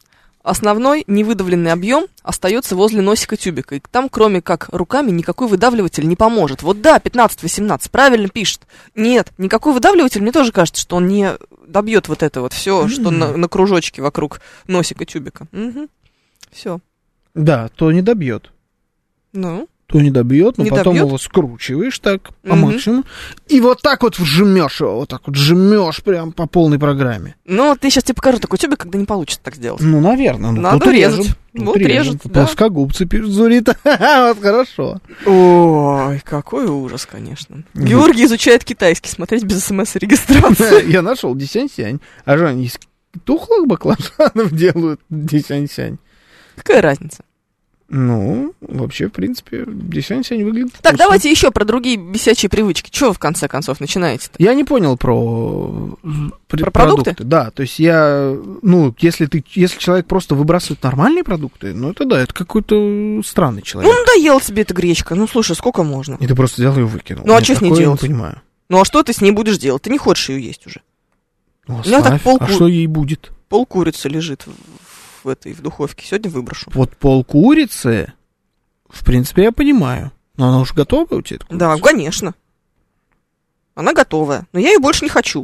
Основной невыдавленный объем остается возле носика тюбика. И там, кроме как руками, никакой выдавливатель не поможет. Вот да, пятнадцать-восемнадцать, правильно пишет. Нет, никакой выдавливатель, мне тоже кажется, что он не добьет вот это вот все, mm-hmm. что на, на кружочке вокруг носика тюбика. Угу. Все. Да, то не добьет. Ну? То не добьет, но не потом добьет. его скручиваешь так по Угу. максимуму. И вот так вот вжмешь его, вот так вот жмешь прям по полной программе. Ну, ты сейчас тебе покажу такой тюбик, когда не получится так сделать. Ну, наверное. Ну, надо тут резать. режем, Вот тут режет, режем. да. Плоскогубцы пишут, Зурита. Вот хорошо. Ой, какой ужас, конечно. Георгий изучает китайский, смотреть без смс-регистрации. Я нашел дисянь-сянь. А что, они из тухлых баклажанов делают дисянь-сянь? Какая разница? Ну, вообще, в принципе, дисянь-сянь выглядит Так, вкусно. давайте еще про другие бесячие привычки. Чего вы, в конце концов, начинаете-то? Я не понял про, при- Про продукты? Да, то есть я, ну, если ты, если человек просто выбрасывает нормальные продукты, ну, это да, это какой-то странный человек. Ну, надоела тебе эта гречка. Ну, слушай, сколько можно? И ты просто взял ее и выкинул. Ну, а Я что с ней такое делать? не понимаю. Ну, а что ты с ней будешь делать? Ты не хочешь ее есть уже. Ну, У меня так оставь. полку- А что ей будет? Пол курицы лежит в, в этой, в духовке. Сегодня выброшу. Вот пол курицы, в принципе, я понимаю. Но она уже готова у тебя? Да, конечно. Она готовая. Но я ее больше не хочу.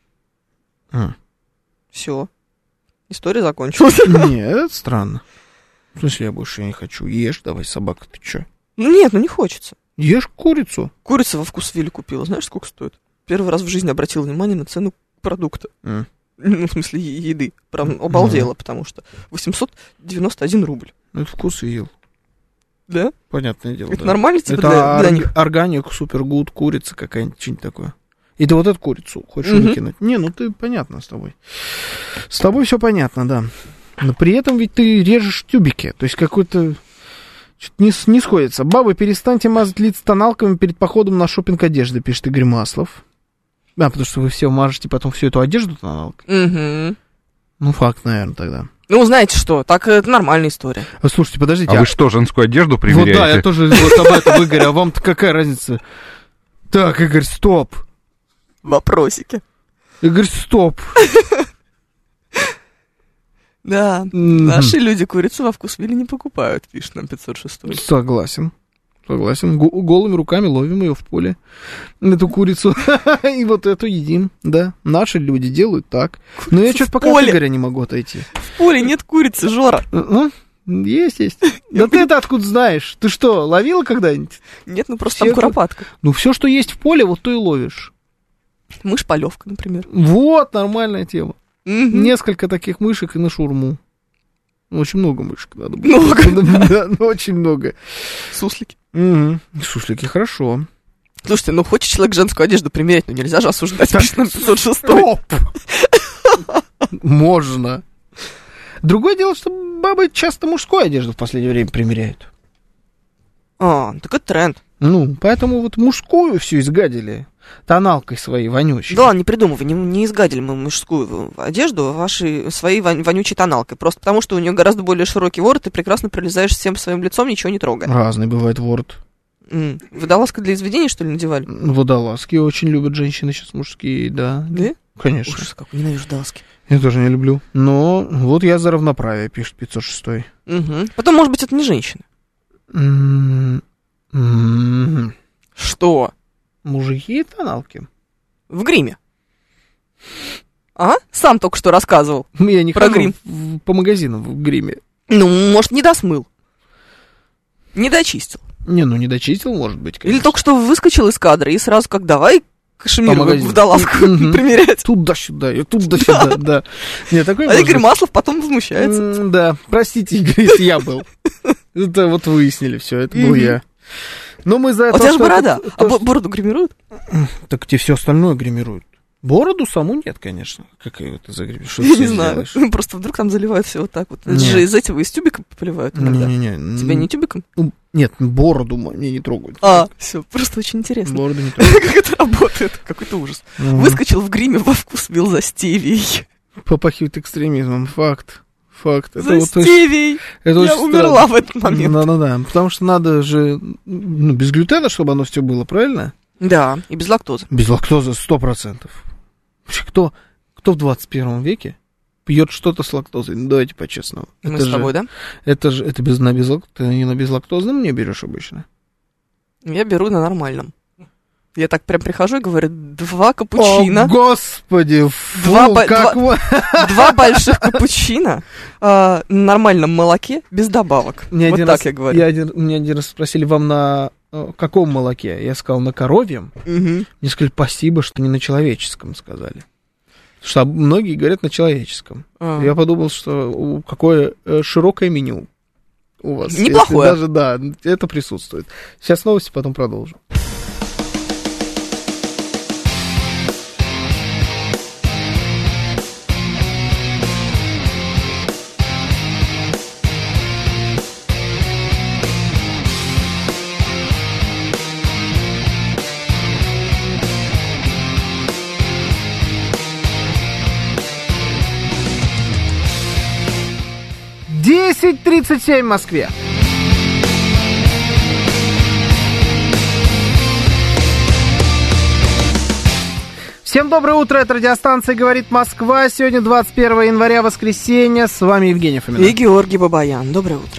А. Все. История закончилась. Нет, это странно. В смысле, я больше не хочу. Ешь, давай, собака, ты чё? Ну нет, ну не хочется. Ешь курицу. Курица во вкусвилле купила. Знаешь, сколько стоит? Первый раз в жизни обратила внимание на цену продукта. А. Ну, в смысле, е- еды. Прям обалдела, потому что восемьсот девяносто один рубль. Ну, это вкусвилл. Да? Понятное дело. Это да. нормально тебе Это для, для орг- них? органик, супергуд, курица какая-нибудь, что-нибудь такое. И ты вот эту курицу хочешь Мгм. выкинуть? Не, ну ты понятно с тобой. С тобой все понятно, да. Но при этом ведь ты режешь тюбики. То есть какой-то... Что-то не, с- не сходится. Бабы, перестаньте мазать лица тоналками перед походом на шопинг одежды, пишет Игорь Маслов. Да, потому что вы все мажете потом всю эту одежду тоналкой. Угу. Ну, факт, наверное, тогда. Ну, знаете что, так это нормальная история. А, слушайте, подождите. А вы что, женскую одежду примеряете? Вот да, я тоже вот об этом, Игорь, а вам-то какая разница? Так, Игорь, стоп. Вопросики. Игорь, стоп. Да, Мгм. наши люди курицу во вкусвилле не покупают, пишет нам пятьсот шесть. Согласен. Согласен. Го- голыми руками ловим ее в поле. Эту курицу. И вот эту едим. Да. Наши люди делают так. Но я что-то пока от поле. Игоря не могу отойти. В поле нет курицы, Жора. Ну, есть, есть. Да ты это откуда знаешь? Ты что, ловила когда-нибудь? Нет, ну просто Все там куропатка. Ну, все, что есть в поле, вот то и ловишь. Мышь-полевка, например. Вот нормальная тема. Мгм. Несколько таких мышек и на шурму. Очень много мышек надо было. Много, Да, ну, очень много. Суслики. Мгм. Суслики, хорошо. Слушайте, ну хочет человек женскую одежду примерять, но нельзя же осуждать, Так, пишет нам пятьсот шесть. Стоп! Можно. Другое дело, что бабы часто мужскую одежду в последнее время примеряют. А, так это тренд. Ну, поэтому вот мужскую всю изгадили тоналкой своей вонючей. Да ладно, не придумывай, не, не изгадили мы мужскую одежду вашей, своей вон- вонючей тоналкой. Просто потому, что у нее гораздо более широкий ворот, ты прекрасно пролезаешь всем своим лицом, ничего не трогая. Разный бывает ворот. М, Водолазка для изведения, что ли, надевали? Водолазки очень любят женщины сейчас мужские, да. Да? Конечно. Ужас какой, ненавижу водолазки. Я тоже не люблю. Но вот я за равноправие, пишет пятьсот шесть. Угу. Потом, может быть, это не женщина. М, м, Что? Мужики и тоналки. В гриме. А? Сам только что рассказывал. Я не Про хожу грим. в- по магазинам в гриме. Ну, может, не досмыл. Не дочистил. Не, ну не дочистил, может быть, Или конечно. только что выскочил из кадра и сразу как давай кашемир По магазину. водолазку Мгм. примерять. Туда-сюда, и туда-сюда, да. Не, такой А может Игорь быть. Маслов потом возмущается. М, Да, простите, Игорь, если я был. Это вот выяснили все, это был Мгм. я. Но мы за А это... у тебя же что- борода. то, А что- бо- бороду гримируют? Так тебе все остальное гримируют. Бороду саму нет, конечно. Как ее ты загребешь? Что ты Я с не ней знаю. сделаешь? Просто вдруг там заливают все вот так вот. Это Нет. же из этого, из тюбика поливают иногда. Не-не-не. Тебя не тюбиком? Ну, нет, бороду мне не трогают. А, все, просто очень интересно. Бороду не трогают. Как это работает? Какой-то ужас. Мгм. Выскочил в гриме, во вкус бил за стевией. Попахивает экстремизмом. Факт. Факт. Это За вот очень- стевией. это Я очень умерла странно. в этот момент. Да-да-да. Потому что надо же ну, без глютена, чтобы оно все было, правильно? Да, и без лактозы. Без лактозы сто процентов. Вообще, кто, кто в двадцать первом веке пьет что-то с лактозой. Ну, давайте по-честному. Мы это с тобой, же, да? Это же, это без, на безлак... Ты не на безлактозном не берешь обычно? Я беру на нормальном. Я так прям прихожу и говорю, два капучино. О, господи, фу, два, как два, два больших капучино э, на нормальном молоке, без добавок. Мне вот так раз, я говорю. Я один, меня один раз спросили, вам на э, каком молоке? Я сказал, на коровьем. Угу. Мне сказали, спасибо, что не на человеческом сказали. Потому что многие говорят на человеческом. А. Я подумал, что какое широкое меню у вас. Неплохое. Даже, да, это присутствует. Сейчас новости, потом продолжим. десять тридцать семь в Москве. Всем доброе утро, это радиостанция «Говорит Москва». Сегодня двадцать первого января, воскресенье. С вами Евгений Фомин. И Георгий Бабаян. Доброе утро.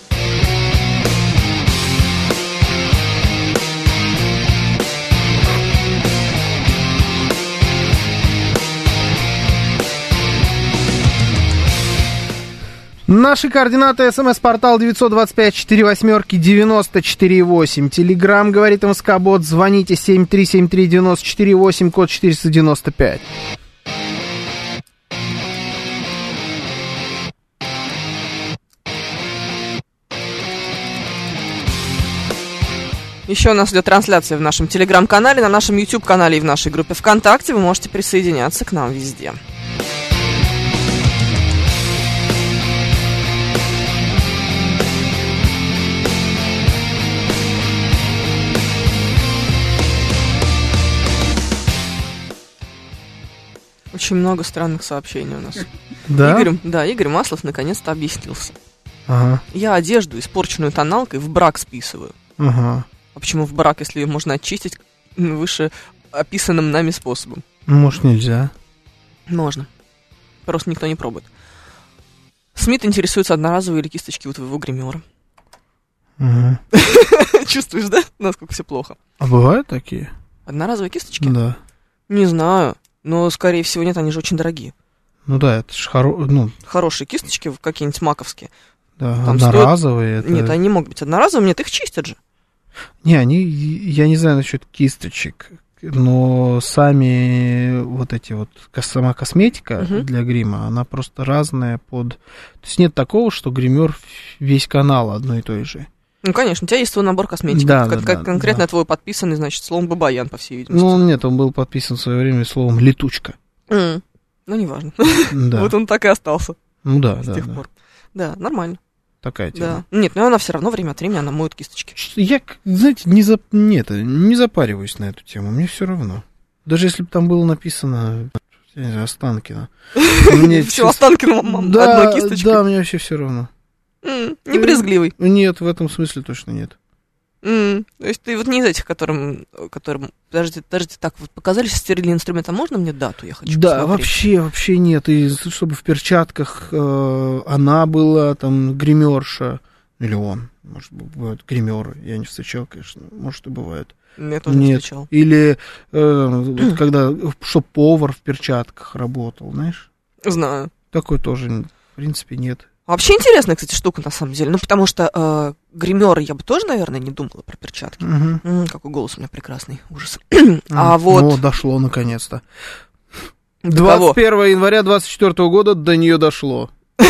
Наши координаты: смс-портал девятьсот двадцать пять сорок восемь девяносто четыре восемь. Телеграм «Говорит МСК-бот». Звоните семь три семь три девяносто четыре восемь, код четыреста девяносто пять. Еще у нас идет трансляция в нашем телеграм-канале, на нашем YouTube-канале и в нашей группе ВКонтакте. Вы можете присоединяться к нам везде. Очень много странных сообщений у нас. Да? Игорь, да, Игорь Маслов наконец-то объяснился. Ага. Я одежду, испорченную тоналкой, в брак списываю. Ага. А почему в брак, если ее можно очистить выше описанным нами способом? Может, нельзя? Можно. Просто никто не пробует. Смит интересуется, одноразовые или кисточки у твоего гримера. Ага. Чувствуешь, да, насколько все плохо? А бывают такие? Одноразовые кисточки? Да. Не знаю. Но, скорее всего, нет, они же очень дорогие. Ну да, это же хоро... ну... хорошие кисточки, какие-нибудь маковские. Да, там одноразовые. Стоят... Это... Нет, они не могут быть одноразовыми, нет, их чистят же. Не, они, я не знаю насчет кисточек, но сами вот эти вот, сама косметика uh-huh. для грима, она просто разная под... То есть нет такого, что гример весь канал одной и той же. Ну, конечно, у тебя есть свой набор косметики, да, как, да, как да, конкретно да. твой подписанный, значит, словом Бабаян, по всей видимости. Ну, нет, он был подписан в свое время словом летучка. Mm. Ну, неважно. Да. Вот он так и остался. Ну да, с да. тех да. пор. Да, нормально. Такая тема. Да. Нет, но она все равно время от времени, она моет кисточки. Я, знаете, не, за... Нет, не запариваюсь на эту тему, мне все равно. Даже если бы там было написано, я не знаю, Останкино. Все, Останкино одной кисточкой. Да, мне вообще все равно. Не брезгливый. Нет, в этом смысле точно нет. Mm. То есть ты вот не из этих, которым, которым подождите, подождите, так вот показали стерильный инструмент, а можно мне дату, я хочу Да, посмотреть? вообще, вообще нет, и чтобы в перчатках э, она была, там, гримерша, или он, может, бывают гримеры, я не встречал, конечно, может, и бывает. Я тоже нет. не встречал. Или э, вот, когда, чтоб повар в перчатках работал, знаешь? Знаю. Такой тоже, в принципе, нет. Вообще интересная, кстати, штука, на самом деле. Ну, потому что э, гримеры я бы тоже, наверное, не думала про перчатки. Угу. М-м, какой голос у меня прекрасный. Ужас. А вот... Ну, дошло, наконец-то. двадцать первого января двадцать четвёртого года до нее дошло.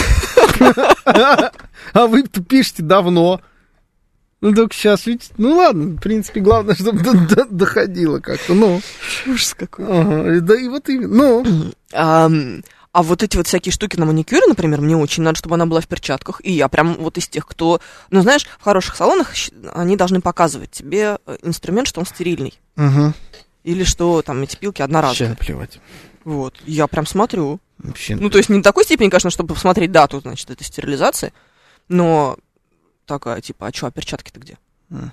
А вы пишете давно. Ну, только сейчас, видите, ну, ладно, в принципе, главное, чтобы доходило как-то, ну. Ужас какой. Да, и вот именно, ну... А вот эти вот всякие штуки на маникюре, например, мне очень надо, чтобы она была в перчатках. И я прям вот из тех, кто... Ну, знаешь, в хороших салонах они должны показывать тебе инструмент, что он стерильный. Угу. Или что там эти пилки одноразовые. Вообще наплевать. Вот. Я прям смотрю. Вообще ну, то есть не до такой степени, конечно, чтобы посмотреть дату, значит, этой стерилизации. Но такая, типа, а что, а перчатки-то где? Mm.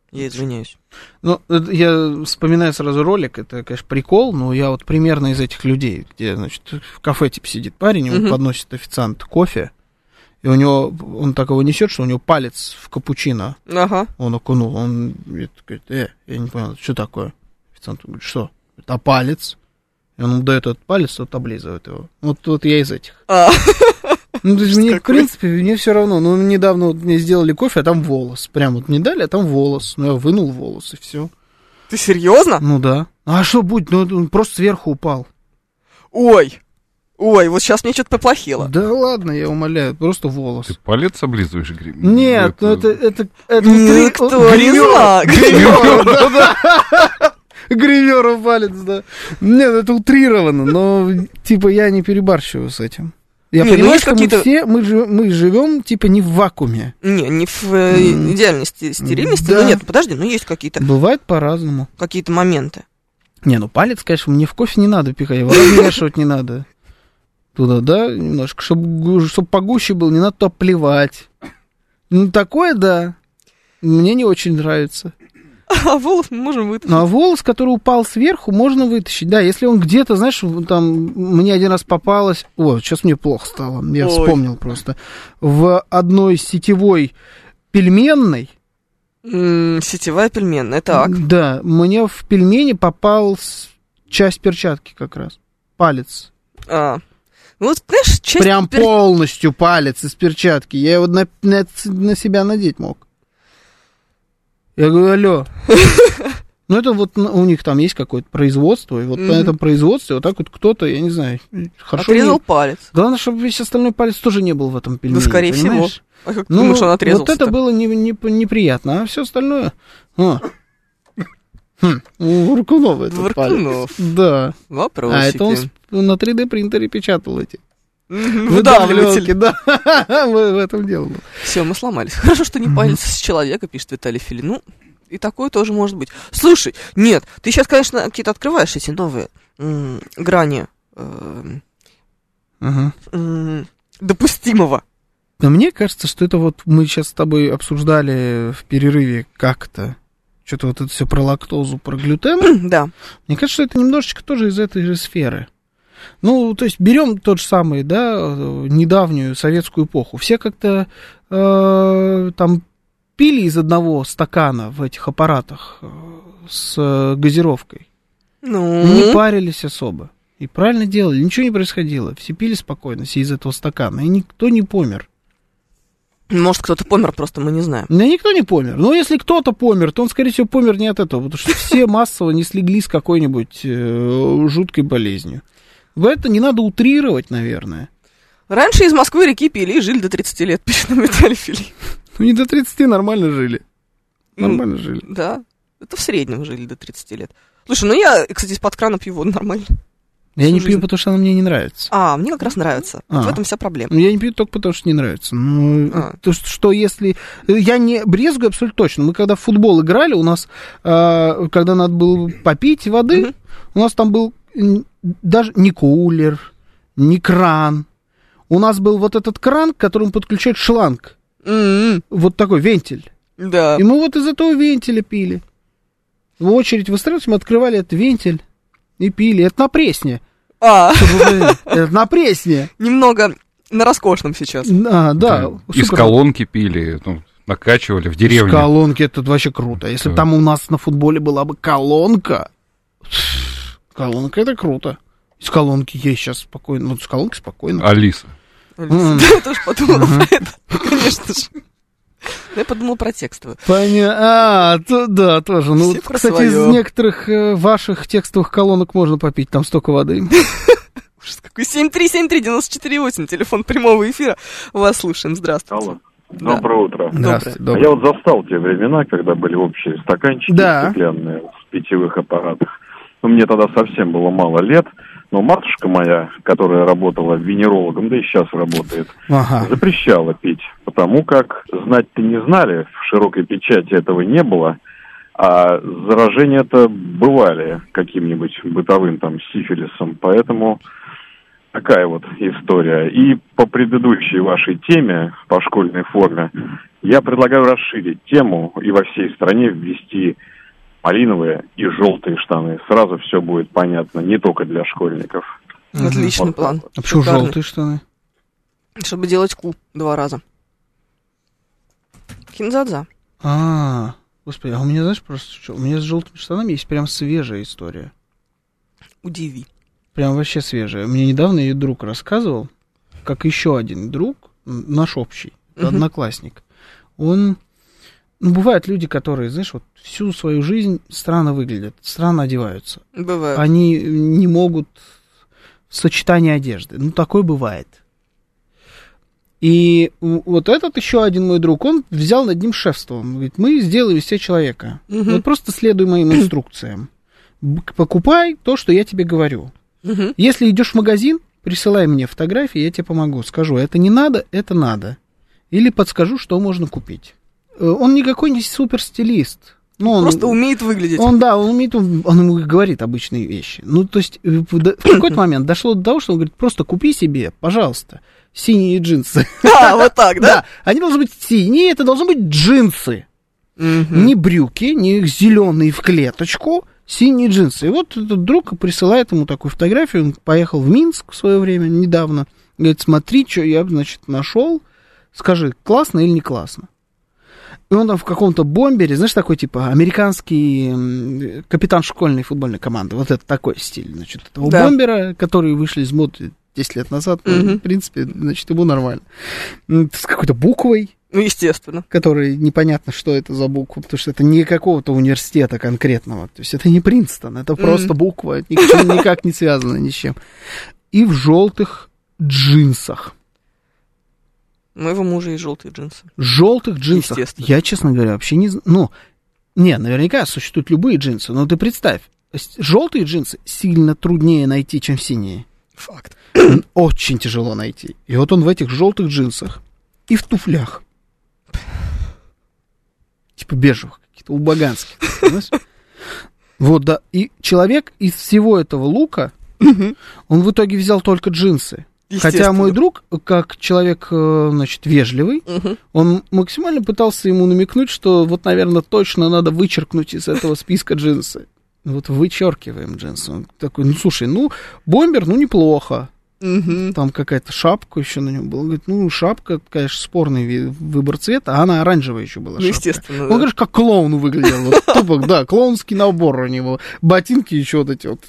Я извиняюсь. Ну, я вспоминаю сразу ролик, это, конечно, прикол, но я вот примерно из этих людей, где, значит, в кафе типа сидит парень, ему uh-huh. подносит официант кофе, и у него, он так его несет, что у него палец в капучино. Ага. Он окунул, он говорит, э, я не понял, что такое? Официант говорит, что? Это палец. И он ему дает этот палец, тот облизывает его. Вот, вот я из этих. А. Ну, то есть мне, в принципе, мне все равно. Ну, недавно вот мне сделали кофе, а там волос. Прям вот не дали, а там волос. Ну, я вынул волос, и все. Ты серьезно? Ну, да. А что будет? Ну, он просто сверху упал. Ой. Ой, вот сейчас мне что-то поплохело. Да ладно, я умоляю, просто волос. Ты палец облизываешь, Грим? Нет, это... ну это... это, это Никто три... не знал. Гример, да-да. Гримеру палец, да. Нет, это утрировано, но, типа, я не перебарщиваю с этим. Я не, понимаю, ну, что мы все, мы, жив, мы живем, типа, не в вакууме. Не, не в э, идеальной стерильности, да. Но нет, подожди, ну есть какие-то... Бывает по-разному. Какие-то моменты. Не, ну палец, конечно, мне в кофе не надо пихать, его размешивать не надо. Туда, да, немножко, чтобы, чтобы погуще был, не надо туда плевать. Ну, такое, да, мне не очень нравится. А волос мы можем вытащить. Ну, а волос, который упал сверху, можно вытащить. Да, если он где-то, знаешь, там, мне один раз попалось... О, сейчас мне плохо стало, я Ой. вспомнил просто. В одной сетевой пельменной... М-м, сетевая пельменная, так. Да, мне в пельмени попал часть перчатки как раз. Палец. А, ну, вот, знаешь, часть... Прям пер... полностью палец из перчатки. Я его на, на, на себя надеть мог. Я говорю, алло. Ну, это вот у них там есть какое-то производство, и вот mm-hmm. на этом производстве вот так вот кто-то, я не знаю, хорошо... Отрезал не... палец. Главное, чтобы весь остальной палец тоже не был в этом пельмени. Да, скорее понимаешь? всего. А как ну, думаешь, он отрезался? Вот это было не, не, неприятно, а все остальное... О. Хм, у Варкунова этот Варкунов. палец. Да. Вопросики. А это он на три дэ принтере печатал эти. Выдавливатель. Да, в этом дело. Все, мы сломались. Хорошо, что не палец с человека, пишет Виталий Филин. Ну, и такое тоже может быть. Слушай, нет, ты сейчас, конечно, какие-то открываешь эти новые м- грани э- ага. м- допустимого. Но мне кажется, что это вот мы сейчас с тобой обсуждали в перерыве как-то. Что-то вот это все про лактозу, про глютен. Да. Мне кажется, что это немножечко тоже из этой же сферы. Ну, то есть берем тот же самый, да, недавнюю советскую эпоху. Все как-то э, там пили из одного стакана в этих аппаратах э, с газировкой. Ну? Не парились особо. И правильно делали, ничего не происходило. Все пили спокойно, все из этого стакана, и никто не помер. Может, кто-то помер, просто мы не знаем. Да никто не помер. Но если кто-то помер, то он, скорее всего, помер не от этого, потому что все массово не слегли с какой-нибудь э, жуткой болезнью. В это не надо утрировать, наверное. Раньше из Москвы реки пили и жили до тридцати лет, пишет нам Виталий Филин. Ну, не до тридцати нормально жили. Нормально ну, жили. Да, это в среднем жили до тридцати лет. Слушай, ну я, кстати, из-под крана пью воду нормально. Я не жизнь. пью, потому что она мне не нравится. А, мне как раз нравится. А. В этом вся проблема. Я не пью только потому, что не нравится. Ну, а. то, что, что если... Я не брезгую абсолютно точно. Мы когда в футбол играли, у нас, э, когда надо было попить воды, угу. у нас там был даже не кулер, не кран. У нас был вот этот кран, к которому подключают шланг. Mm-hmm. Вот такой вентиль. Да. И мы вот из этого вентиля пили. В очередь выстраивались, мы открывали этот вентиль и пили. Это на Пресне. А. Это на Пресне. Немного на роскошном сейчас. А, да. Из колонки пили, ну, накачивали в деревне. Из колонки это вообще круто. Если там у нас на футболе была бы колонка, колонка это круто. Из колонки есть сейчас спокойно. Ну, с колонки спокойно. Алиса. Алиса. Я тоже подумала про это. Конечно же. Я подумала про текстовую. Понятно. А, то, да, тоже. Ну, вот, кстати, свое. Из некоторых э, ваших текстовых колонок можно попить, там столько воды. Ужас какой. семь три семь три девять четыре восемь, телефон прямого эфира. Вас слушаем. Здравствуйте. Алло. Доброе утро. Здравствуйте. А я вот застал те времена, когда были общие стаканчики да. стеклянные в питьевых аппаратах. Ну, мне тогда совсем было мало лет. Но матушка моя, которая работала венерологом, да и сейчас работает, ага. запрещала пить, потому как знать-то не знали, в широкой печати этого не было, а заражения-то бывали каким-нибудь бытовым там сифилисом, поэтому такая вот история. И по предыдущей вашей теме, по школьной форме, я предлагаю расширить тему и во всей стране ввести малиновые и желтые штаны. Сразу все будет понятно, не только для школьников. Отличный вот план. А почему желтые штаны? Чтобы делать ку два раза. Кинзадза. А, господи, а у меня, знаешь, просто что? У меня с желтыми штанами есть прям свежая история. Удиви. Прям вообще свежая. Мне недавно ее друг рассказывал, как еще один друг, наш общий, uh-huh. одноклассник. Он, ну, бывают люди, которые, знаешь, вот всю свою жизнь странно выглядят, странно одеваются. Бывает. Они не могут в сочетании одежды. Ну, такое бывает. И вот этот еще один мой друг, он взял над ним шефство. Он говорит, мы сделаем из себя человека. Угу. Вот просто следуй моим инструкциям. Покупай то, что я тебе говорю. Угу. Если идешь в магазин, присылай мне фотографии, я тебе помогу. Скажу, это не надо, это надо. Или подскажу, что можно купить. Он никакой не суперстилист. Ну, он просто умеет выглядеть. Он, да, он умеет, он ему говорит обычные вещи. Ну, то есть в какой-то момент дошло до того, что он говорит, просто купи себе, пожалуйста, синие джинсы. А, вот так, да? Да, они должны быть синие, это должны быть джинсы. Не брюки, не зеленые в клеточку, синие джинсы. И вот этот друг присылает ему такую фотографию, он поехал в Минск в свое время, недавно. Говорит, смотри, что я, значит, нашел, скажи, классно или не классно. И он там в каком-то бомбере, знаешь, такой, типа, американский капитан школьной футбольной команды. Вот это такой стиль, значит, этого да. бомбера, которые вышли из моды десять лет назад. Mm-hmm. Ну, в принципе, значит, ему нормально. С какой-то буквой. Ну, естественно. Которой непонятно, что это за буква, потому что это не какого-то университета конкретного. То есть это не Принстон, это mm-hmm. просто буква, никак, никак не связана ни с чем. И в желтых джинсах. У моего мужа есть желтые джинсы. Желтых джинсах. Я, честно говоря, вообще не знаю. Ну, не, наверняка существуют любые джинсы, но ты представь, желтые джинсы сильно труднее найти, чем синие. Факт. Очень тяжело найти. И вот он в этих желтых джинсах и в туфлях. Типа бежевых каких-то, убаганских. Понимаешь? Вот, да. И человек из всего этого лука, он в итоге взял только джинсы. Хотя мой друг, как человек, значит, вежливый, угу. он максимально пытался ему намекнуть, что вот, наверное, точно надо вычеркнуть из этого списка джинсы. Вот вычеркиваем джинсы. Он такой, ну, слушай, ну, бомбер, ну, неплохо. Угу. Там какая-то шапка еще на нем была. Говорит, ну, шапка, конечно, спорный выбор цвета, а она оранжевая еще была. Ну, естественно, он, да. говорит, как клоун выглядел. Вот, тупо, да, клоунский набор у него. Ботинки еще вот эти вот.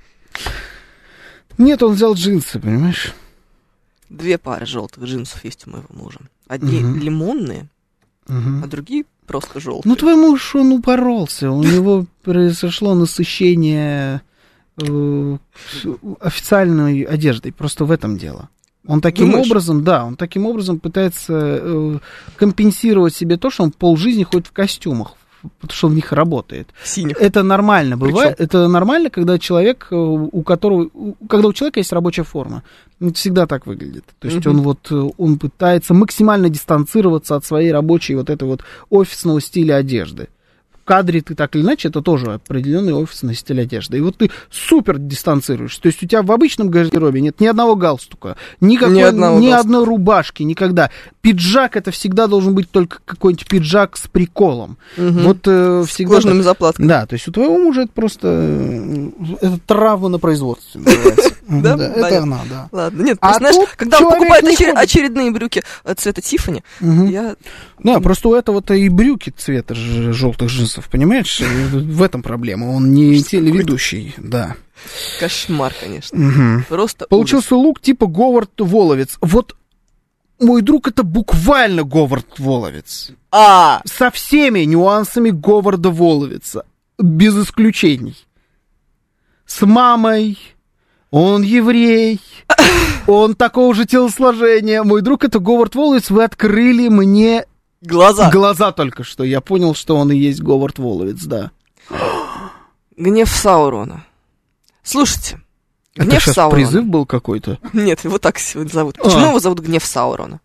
Нет, он взял джинсы, понимаешь? Две пары желтых джинсов есть у моего мужа. Одни угу. лимонные, угу. а другие просто желтые. Ну, твой муж, он упоролся. У него произошло насыщение э, официальной одеждой. Просто в этом дело. Он таким Думаешь? образом, да, он таким образом пытается э, компенсировать себе то, что он полжизни ходит в костюмах, потому что он в них работает. Синих. Это нормально бывает. Причем? Это нормально, когда человек, у которого, когда у человека есть рабочая форма. Это всегда так выглядит. То есть угу. он вот, он пытается максимально дистанцироваться от своей рабочей вот этой вот офисного стиля одежды. В кадре ты так или иначе, это тоже определенный офисный стиль одежды. И вот ты супер дистанцируешься. То есть у тебя в обычном гардеробе нет ни одного галстука, никакой, ни, ни одной рубашки, никогда. Пиджак, это всегда должен быть только какой-нибудь пиджак с приколом. Угу. Вот э, всегда... С кожаными заплатками. Да, то есть у твоего мужа это просто... Это травма на производстве называется. Да, это она, да. Ладно, нет, знаешь, когда он покупает очередные брюки цвета Тиффани, я... Да, просто у этого-то и брюки цвета желтых джинсов, понимаешь? В этом проблема. Он не телеведущий, да. Кошмар, конечно. Угу. Просто получился ужас. Лук типа Говард Воловец. Вот мой друг это буквально Говард Воловец. А. Со всеми нюансами Говарда Воловеца. Без исключений. С мамой. Он еврей. Он такого же телосложения. Мой друг это Говард Воловец. Вы открыли мне... Глаза. Глаза только что. Я понял, что он и есть Говард Воловец, да. Гнев Саурона. Слушайте. Это Гнев сейчас Саурона. Призыв был какой-то? Нет, его так сегодня зовут. Почему а. его зовут Гнев Саурона?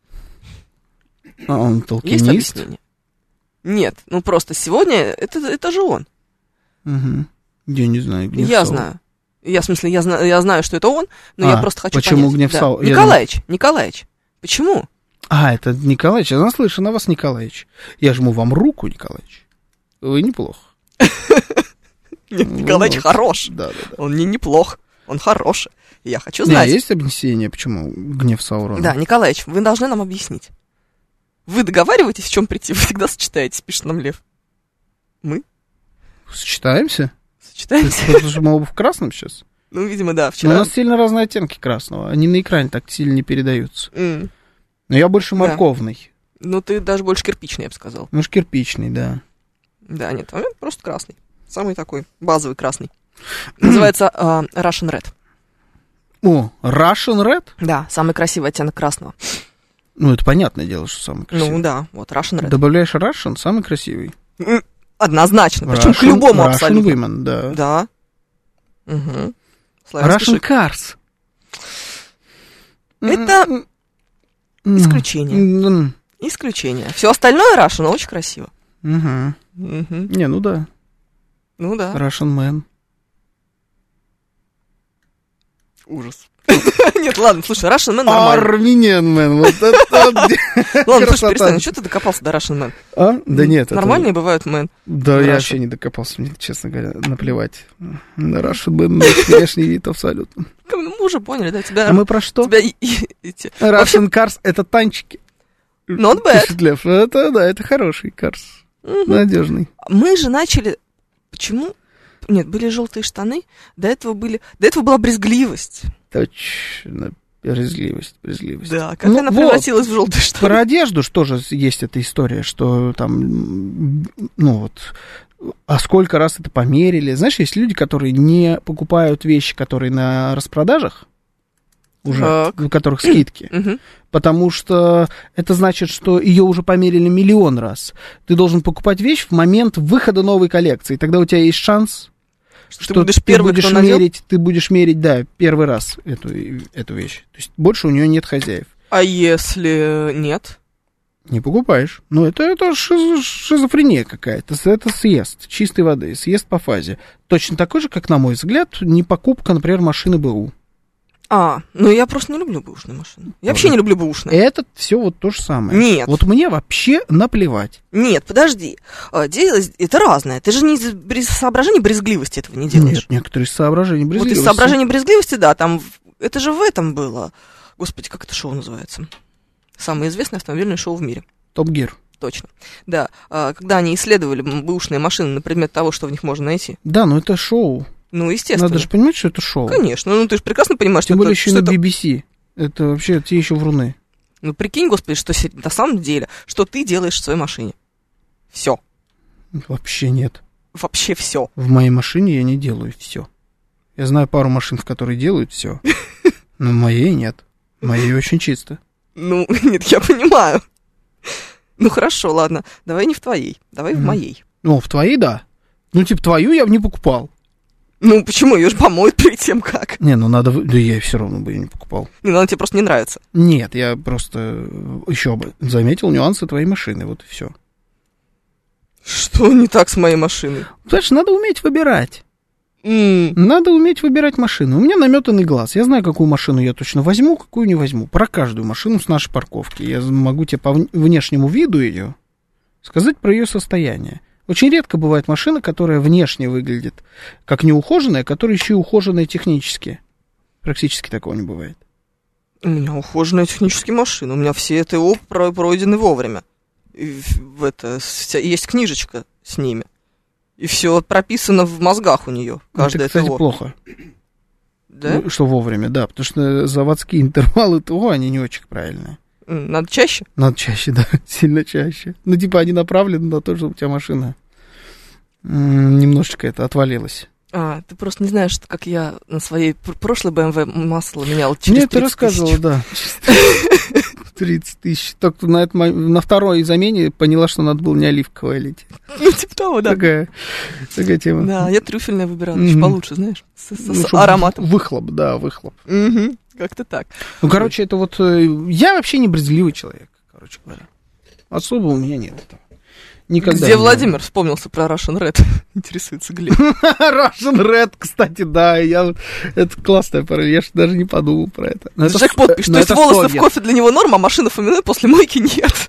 А он толкинист? Есть объяснение? Нет, ну просто сегодня это, это же он. Угу. Я не знаю. Гнев Я Саурона. знаю. Я, в смысле, я, зна- я знаю, что это он, но а, я просто хочу почему понять. Гнев Да. Сауронова? Николаич, я... Николаич, почему? А, это Николаич, я наслышан о вас, Николаич. Я жму вам руку, Николаич. Вы неплохо. Нет, Николаич хорош. Да, да, да. Он не неплох, он хороший. Я хочу знать. Нет, есть объяснение, почему Гнев Саурона? Да, Николаич, вы должны нам объяснить. Вы договариваетесь, в чем прийти? Вы всегда сочетаетесь, пишет нам Лев. Мы? Сочетаемся? Сочетаемся? Потому что мы оба в красном сейчас. Ну, видимо, да, Но вчера. у нас сильно разные оттенки красного. Они на экране так сильно не передаются. Mm. Но я больше морковный. Да. Ну, ты даже больше кирпичный, я бы сказал. Может, кирпичный, да. Да, нет, а просто красный. Самый такой базовый красный. Называется uh, Russian Red. О, Russian Red? Да, самый красивый оттенок красного. Ну, это понятное дело, что самый красивый. Ну, да, вот Russian Red. Добавляешь Russian, самый красивый. Однозначно, причем Russian, к любому Russian абсолютно. Women, да. Да. Угу. Russian Cars. Это исключение. Исключение. Все остальное Russian очень красиво. Угу. Угу. Не, ну да. Ну да. Russian Man. Ужас. Нет, ладно, слушай, Russian Man нормально. Armenian Man, вот это... Ладно, слушай, перестань, что ты докопался до Russian Man? А? Да нет. Нормальные бывают Man. Да, я вообще не докопался, мне, честно говоря, наплевать. На Russian Man внешний вид абсолютно. Мы уже поняли, да, тебя... А мы про что? Russian Cars — это танчики. Not bad. Это, да, это хороший Cars. Надежный. Мы же начали... Почему... Нет, были желтые штаны, до этого были... До этого была брезгливость. Точно, брезгливость, брезгливость. Да, как ну, она превратилась вот в желтые штаны. Про одежду что же есть эта история, что там, ну вот, а сколько раз это померили. Знаешь, есть люди, которые не покупают вещи, которые на распродажах, уже, так. у которых скидки, угу. потому что это значит, что ее уже померили миллион раз. Ты должен покупать вещь в момент выхода новой коллекции, тогда у тебя есть шанс... Что, что ты будешь, ты первый, будешь мерить, ты будешь мерить, да, первый раз эту, эту вещь. То есть больше у нее нет хозяев. А если нет? Не покупаешь. Ну, это, это шиз, шизофрения какая-то. Это съезд чистой воды, съезд по фазе. Точно такой же, как, на мой взгляд, не покупка, например, машины БУ. А, ну я просто не люблю бэушные машины. Я вообще не люблю бэушные. Это все вот то же самое. Нет. Вот мне вообще наплевать. Нет, подожди. Делать это разное. Ты же не из соображений брезгливости этого не делаешь. Нет, некоторые из соображений брезгливости. Вот из соображений брезгливости, да, там... Это же в этом было. Господи, как это шоу называется? Самое известное автомобильное шоу в мире. Топ Гир. Точно. Да. Когда они исследовали бэушные машины на предмет того, что в них можно найти. Да, но это шоу. Ну, естественно. Надо же понимать, что это шоу. Конечно, ну ты же прекрасно понимаешь, Тем что более это... еще что на это... би би си. Это вообще те еще вруны. Ну, прикинь, господи, что на самом деле, что ты делаешь в своей машине. Все. Вообще нет. Вообще все. В моей машине я не делаю все. Я знаю пару машин, в которой делают все. Но в моей нет. В моей очень чисто. Ну, нет, я понимаю. Ну, хорошо, ладно. Давай не в твоей, давай в моей. Ну, в твоей, да. Ну, типа, твою я бы не покупал. Ну, почему? Ее же помоют перед тем, как. Не, ну надо... Да я все равно бы ее не покупал. Не, ну она тебе просто не нравится. Нет, я просто еще бы заметил нюансы твоей машины, вот и все. Что не так с моей машиной? Знаешь, надо уметь выбирать. Mm. Надо уметь выбирать машину. У меня наметанный глаз. Я знаю, какую машину я точно возьму, какую не возьму. Про каждую машину с нашей парковки. Я могу тебе по внешнему виду ее сказать про ее состояние. Очень редко бывает машина, которая внешне выглядит как неухоженная, которая еще и ухоженная технически. Практически такого не бывает. У меня ухоженная технически машина. У меня все ТО пройдены вовремя. И в это, есть книжечка с ними. И все прописано в мозгах у нее. Каждое это, кстати, ТО. Плохо. Да? Что вовремя, да. Потому что заводские интервалы ТО, они не очень правильные. Надо чаще? Надо чаще, да, сильно чаще. Ну, типа, они направлены на то, что у тебя машина м- немножечко это отвалилась. А, ты просто не знаешь, как я на своей пр- прошлой бэ эм вэ масло менял через Мне ты рассказывала, да. тридцать тысяч. Только на, это, на второй замене поняла, что надо было не оливковое лить. Ну, типа того, да. Такая, такая тема. Да, я трюфельное выбирала, Mm-hmm. еще получше, знаешь, с, с, ну, с ароматом. Выхлоп, да, выхлоп. Угу, как-то так. Ну, короче, это вот... Я вообще не брезгливый человек, короче говоря. Особо у меня нет этого. Никогда Где Владимир было. Вспомнился про Russian Red? Интересуется Глеб. Russian Red, кстати, да. Я... Это классная пароль. Я же даже не подумал про это. Джекпот пишет, то есть волосы в кофе для него норма, а машина Фоминой после мойки нет.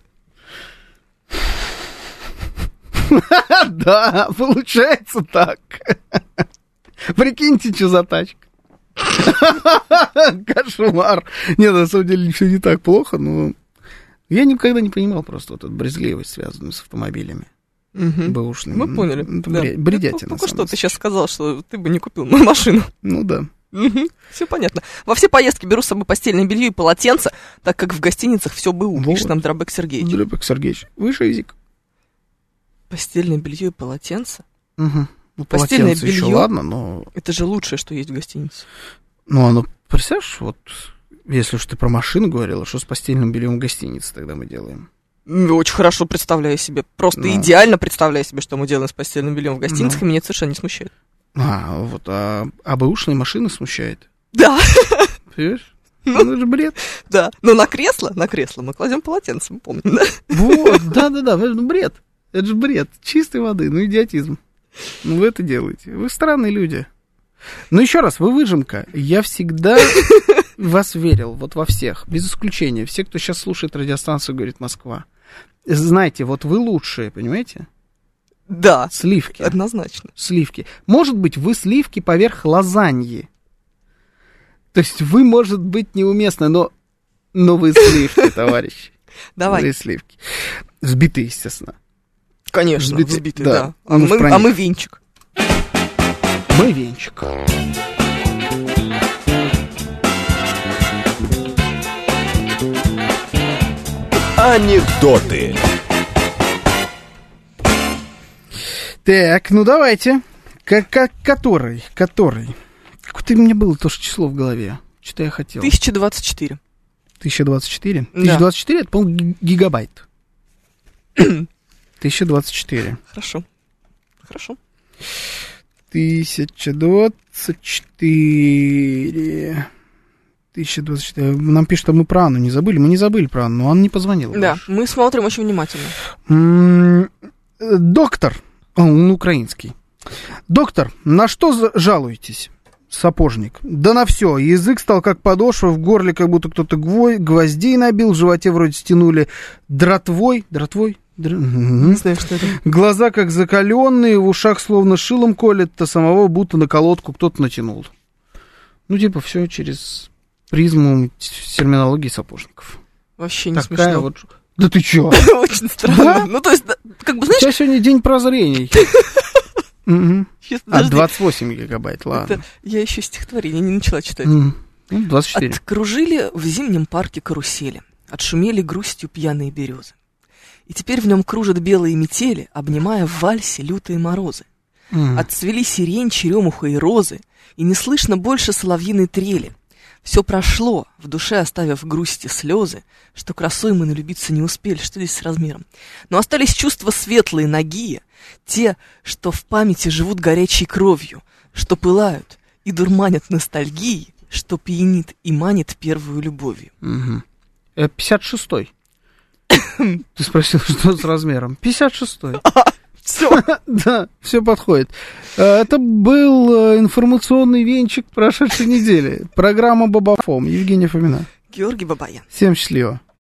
Да, получается так. Прикиньте, что за тачка. Кошмар. Нет, на самом деле все не так плохо, но я никогда не понимал просто вот эту брезгливость, связанную с автомобилями. Угу. Бэушными. Мы поняли. Это да. Бредятина. Только что ты сейчас сказал, что ты бы не купил мою машину. Ну да. Угу. Все понятно. Во все поездки беру с собой постельное белье и полотенце, так как в гостиницах все БУ, вот. Пишет нам Дробек Сергеевич. Дробек Сергеевич, выше язык. Постельное белье и полотенце? Угу. Ну, постельное белье, еще ладно, но... Это же лучшее, что есть в гостинице. Ну, оно, представляешь, вот, если уж ты про машину говорила, что с постельным бельем в гостинице тогда мы делаем? Очень хорошо представляю себе, просто ну. идеально представляю себе, что мы делаем с постельным бельем в гостинице, ну. и меня это совершенно не смущает. А, вот, а, а бэушные машины смущает? Да. Понимаешь? Ну, это же бред. Да, но на кресло, на кресло мы кладем полотенце, мы помним, да? Вот, да-да-да, ну бред, это же бред, чистой воды, ну идиотизм. Ну, вы это делаете. Вы странные люди. Ну, еще раз, вы выжимка. Я всегда в вас верил, вот во всех, без исключения. Все, кто сейчас слушает радиостанцию, говорит Москва. Знаете, вот вы лучшие, понимаете? Да. Сливки. Однозначно. Сливки. Может быть, вы сливки поверх лазаньи. То есть вы, может быть, неуместны, но, но вы сливки, товарищи. Давай. Вы сливки. Сбитые, естественно. Конечно, взбитый, взбитый, да. да. А, мы, а мы венчик. Мы венчик. Анекдоты. Так, ну давайте. Как, как, который? Который? Какое-то у меня было тоже число в голове. Что-то я хотел. тысяча двадцать четыре. тысяча двадцать четыре? Да. тысяча двадцать четыре, это, по-моему, гигабайт. тысяча двадцать четыре. Хорошо. Хорошо. тысяча двадцать четыре. тысяча двадцать четыре. Нам пишут, что мы про Анну не забыли. Мы не забыли про Анну, но Анна не позвонила. Да, больше. Мы смотрим очень внимательно. М-м- доктор, он украинский. Доктор, на что жалуетесь? Сапожник. Да на все. Язык стал как подошва, в горле как будто кто-то гвой, гвоздей набил, в животе вроде стянули дротвой. Дротвой? Др... Не знаю, что это. Глаза как закаленные, в ушах словно шилом колет, то самого будто на колодку кто-то натянул. Ну, типа, все через призму терминологии сапожников. Вообще не Такая смешно. Вот... Да ты чё? Очень странно. Ну, то есть, как бы, знаешь... У тебя сегодня день прозрений. А, двадцать восемь гигабайт, ладно. Я еще стихотворение не начала читать. двадцать четыре. Откружили в зимнем парке карусели, отшумели грустью пьяные березы. И теперь в нем кружат белые метели, обнимая в вальсе лютые морозы. Отцвели сирень, черемуха и розы, и не слышно больше соловьиной трели. Все прошло, в душе оставив грусти слезы, что красой мы налюбиться не успели, что здесь с размером. Но остались чувства светлые, нагие, те, что в памяти живут горячей кровью, что пылают и дурманят ностальгией, что пьянит и манит первую любовью. Угу. пятьдесят шестой. Ты спросил, что с размером? пятьдесят шестой. Все. Да, все подходит. Это был информационный венчик прошедшей недели. Программа Бабафом. Евгения Фомина. Георгий Бабаян. Всем счастливо.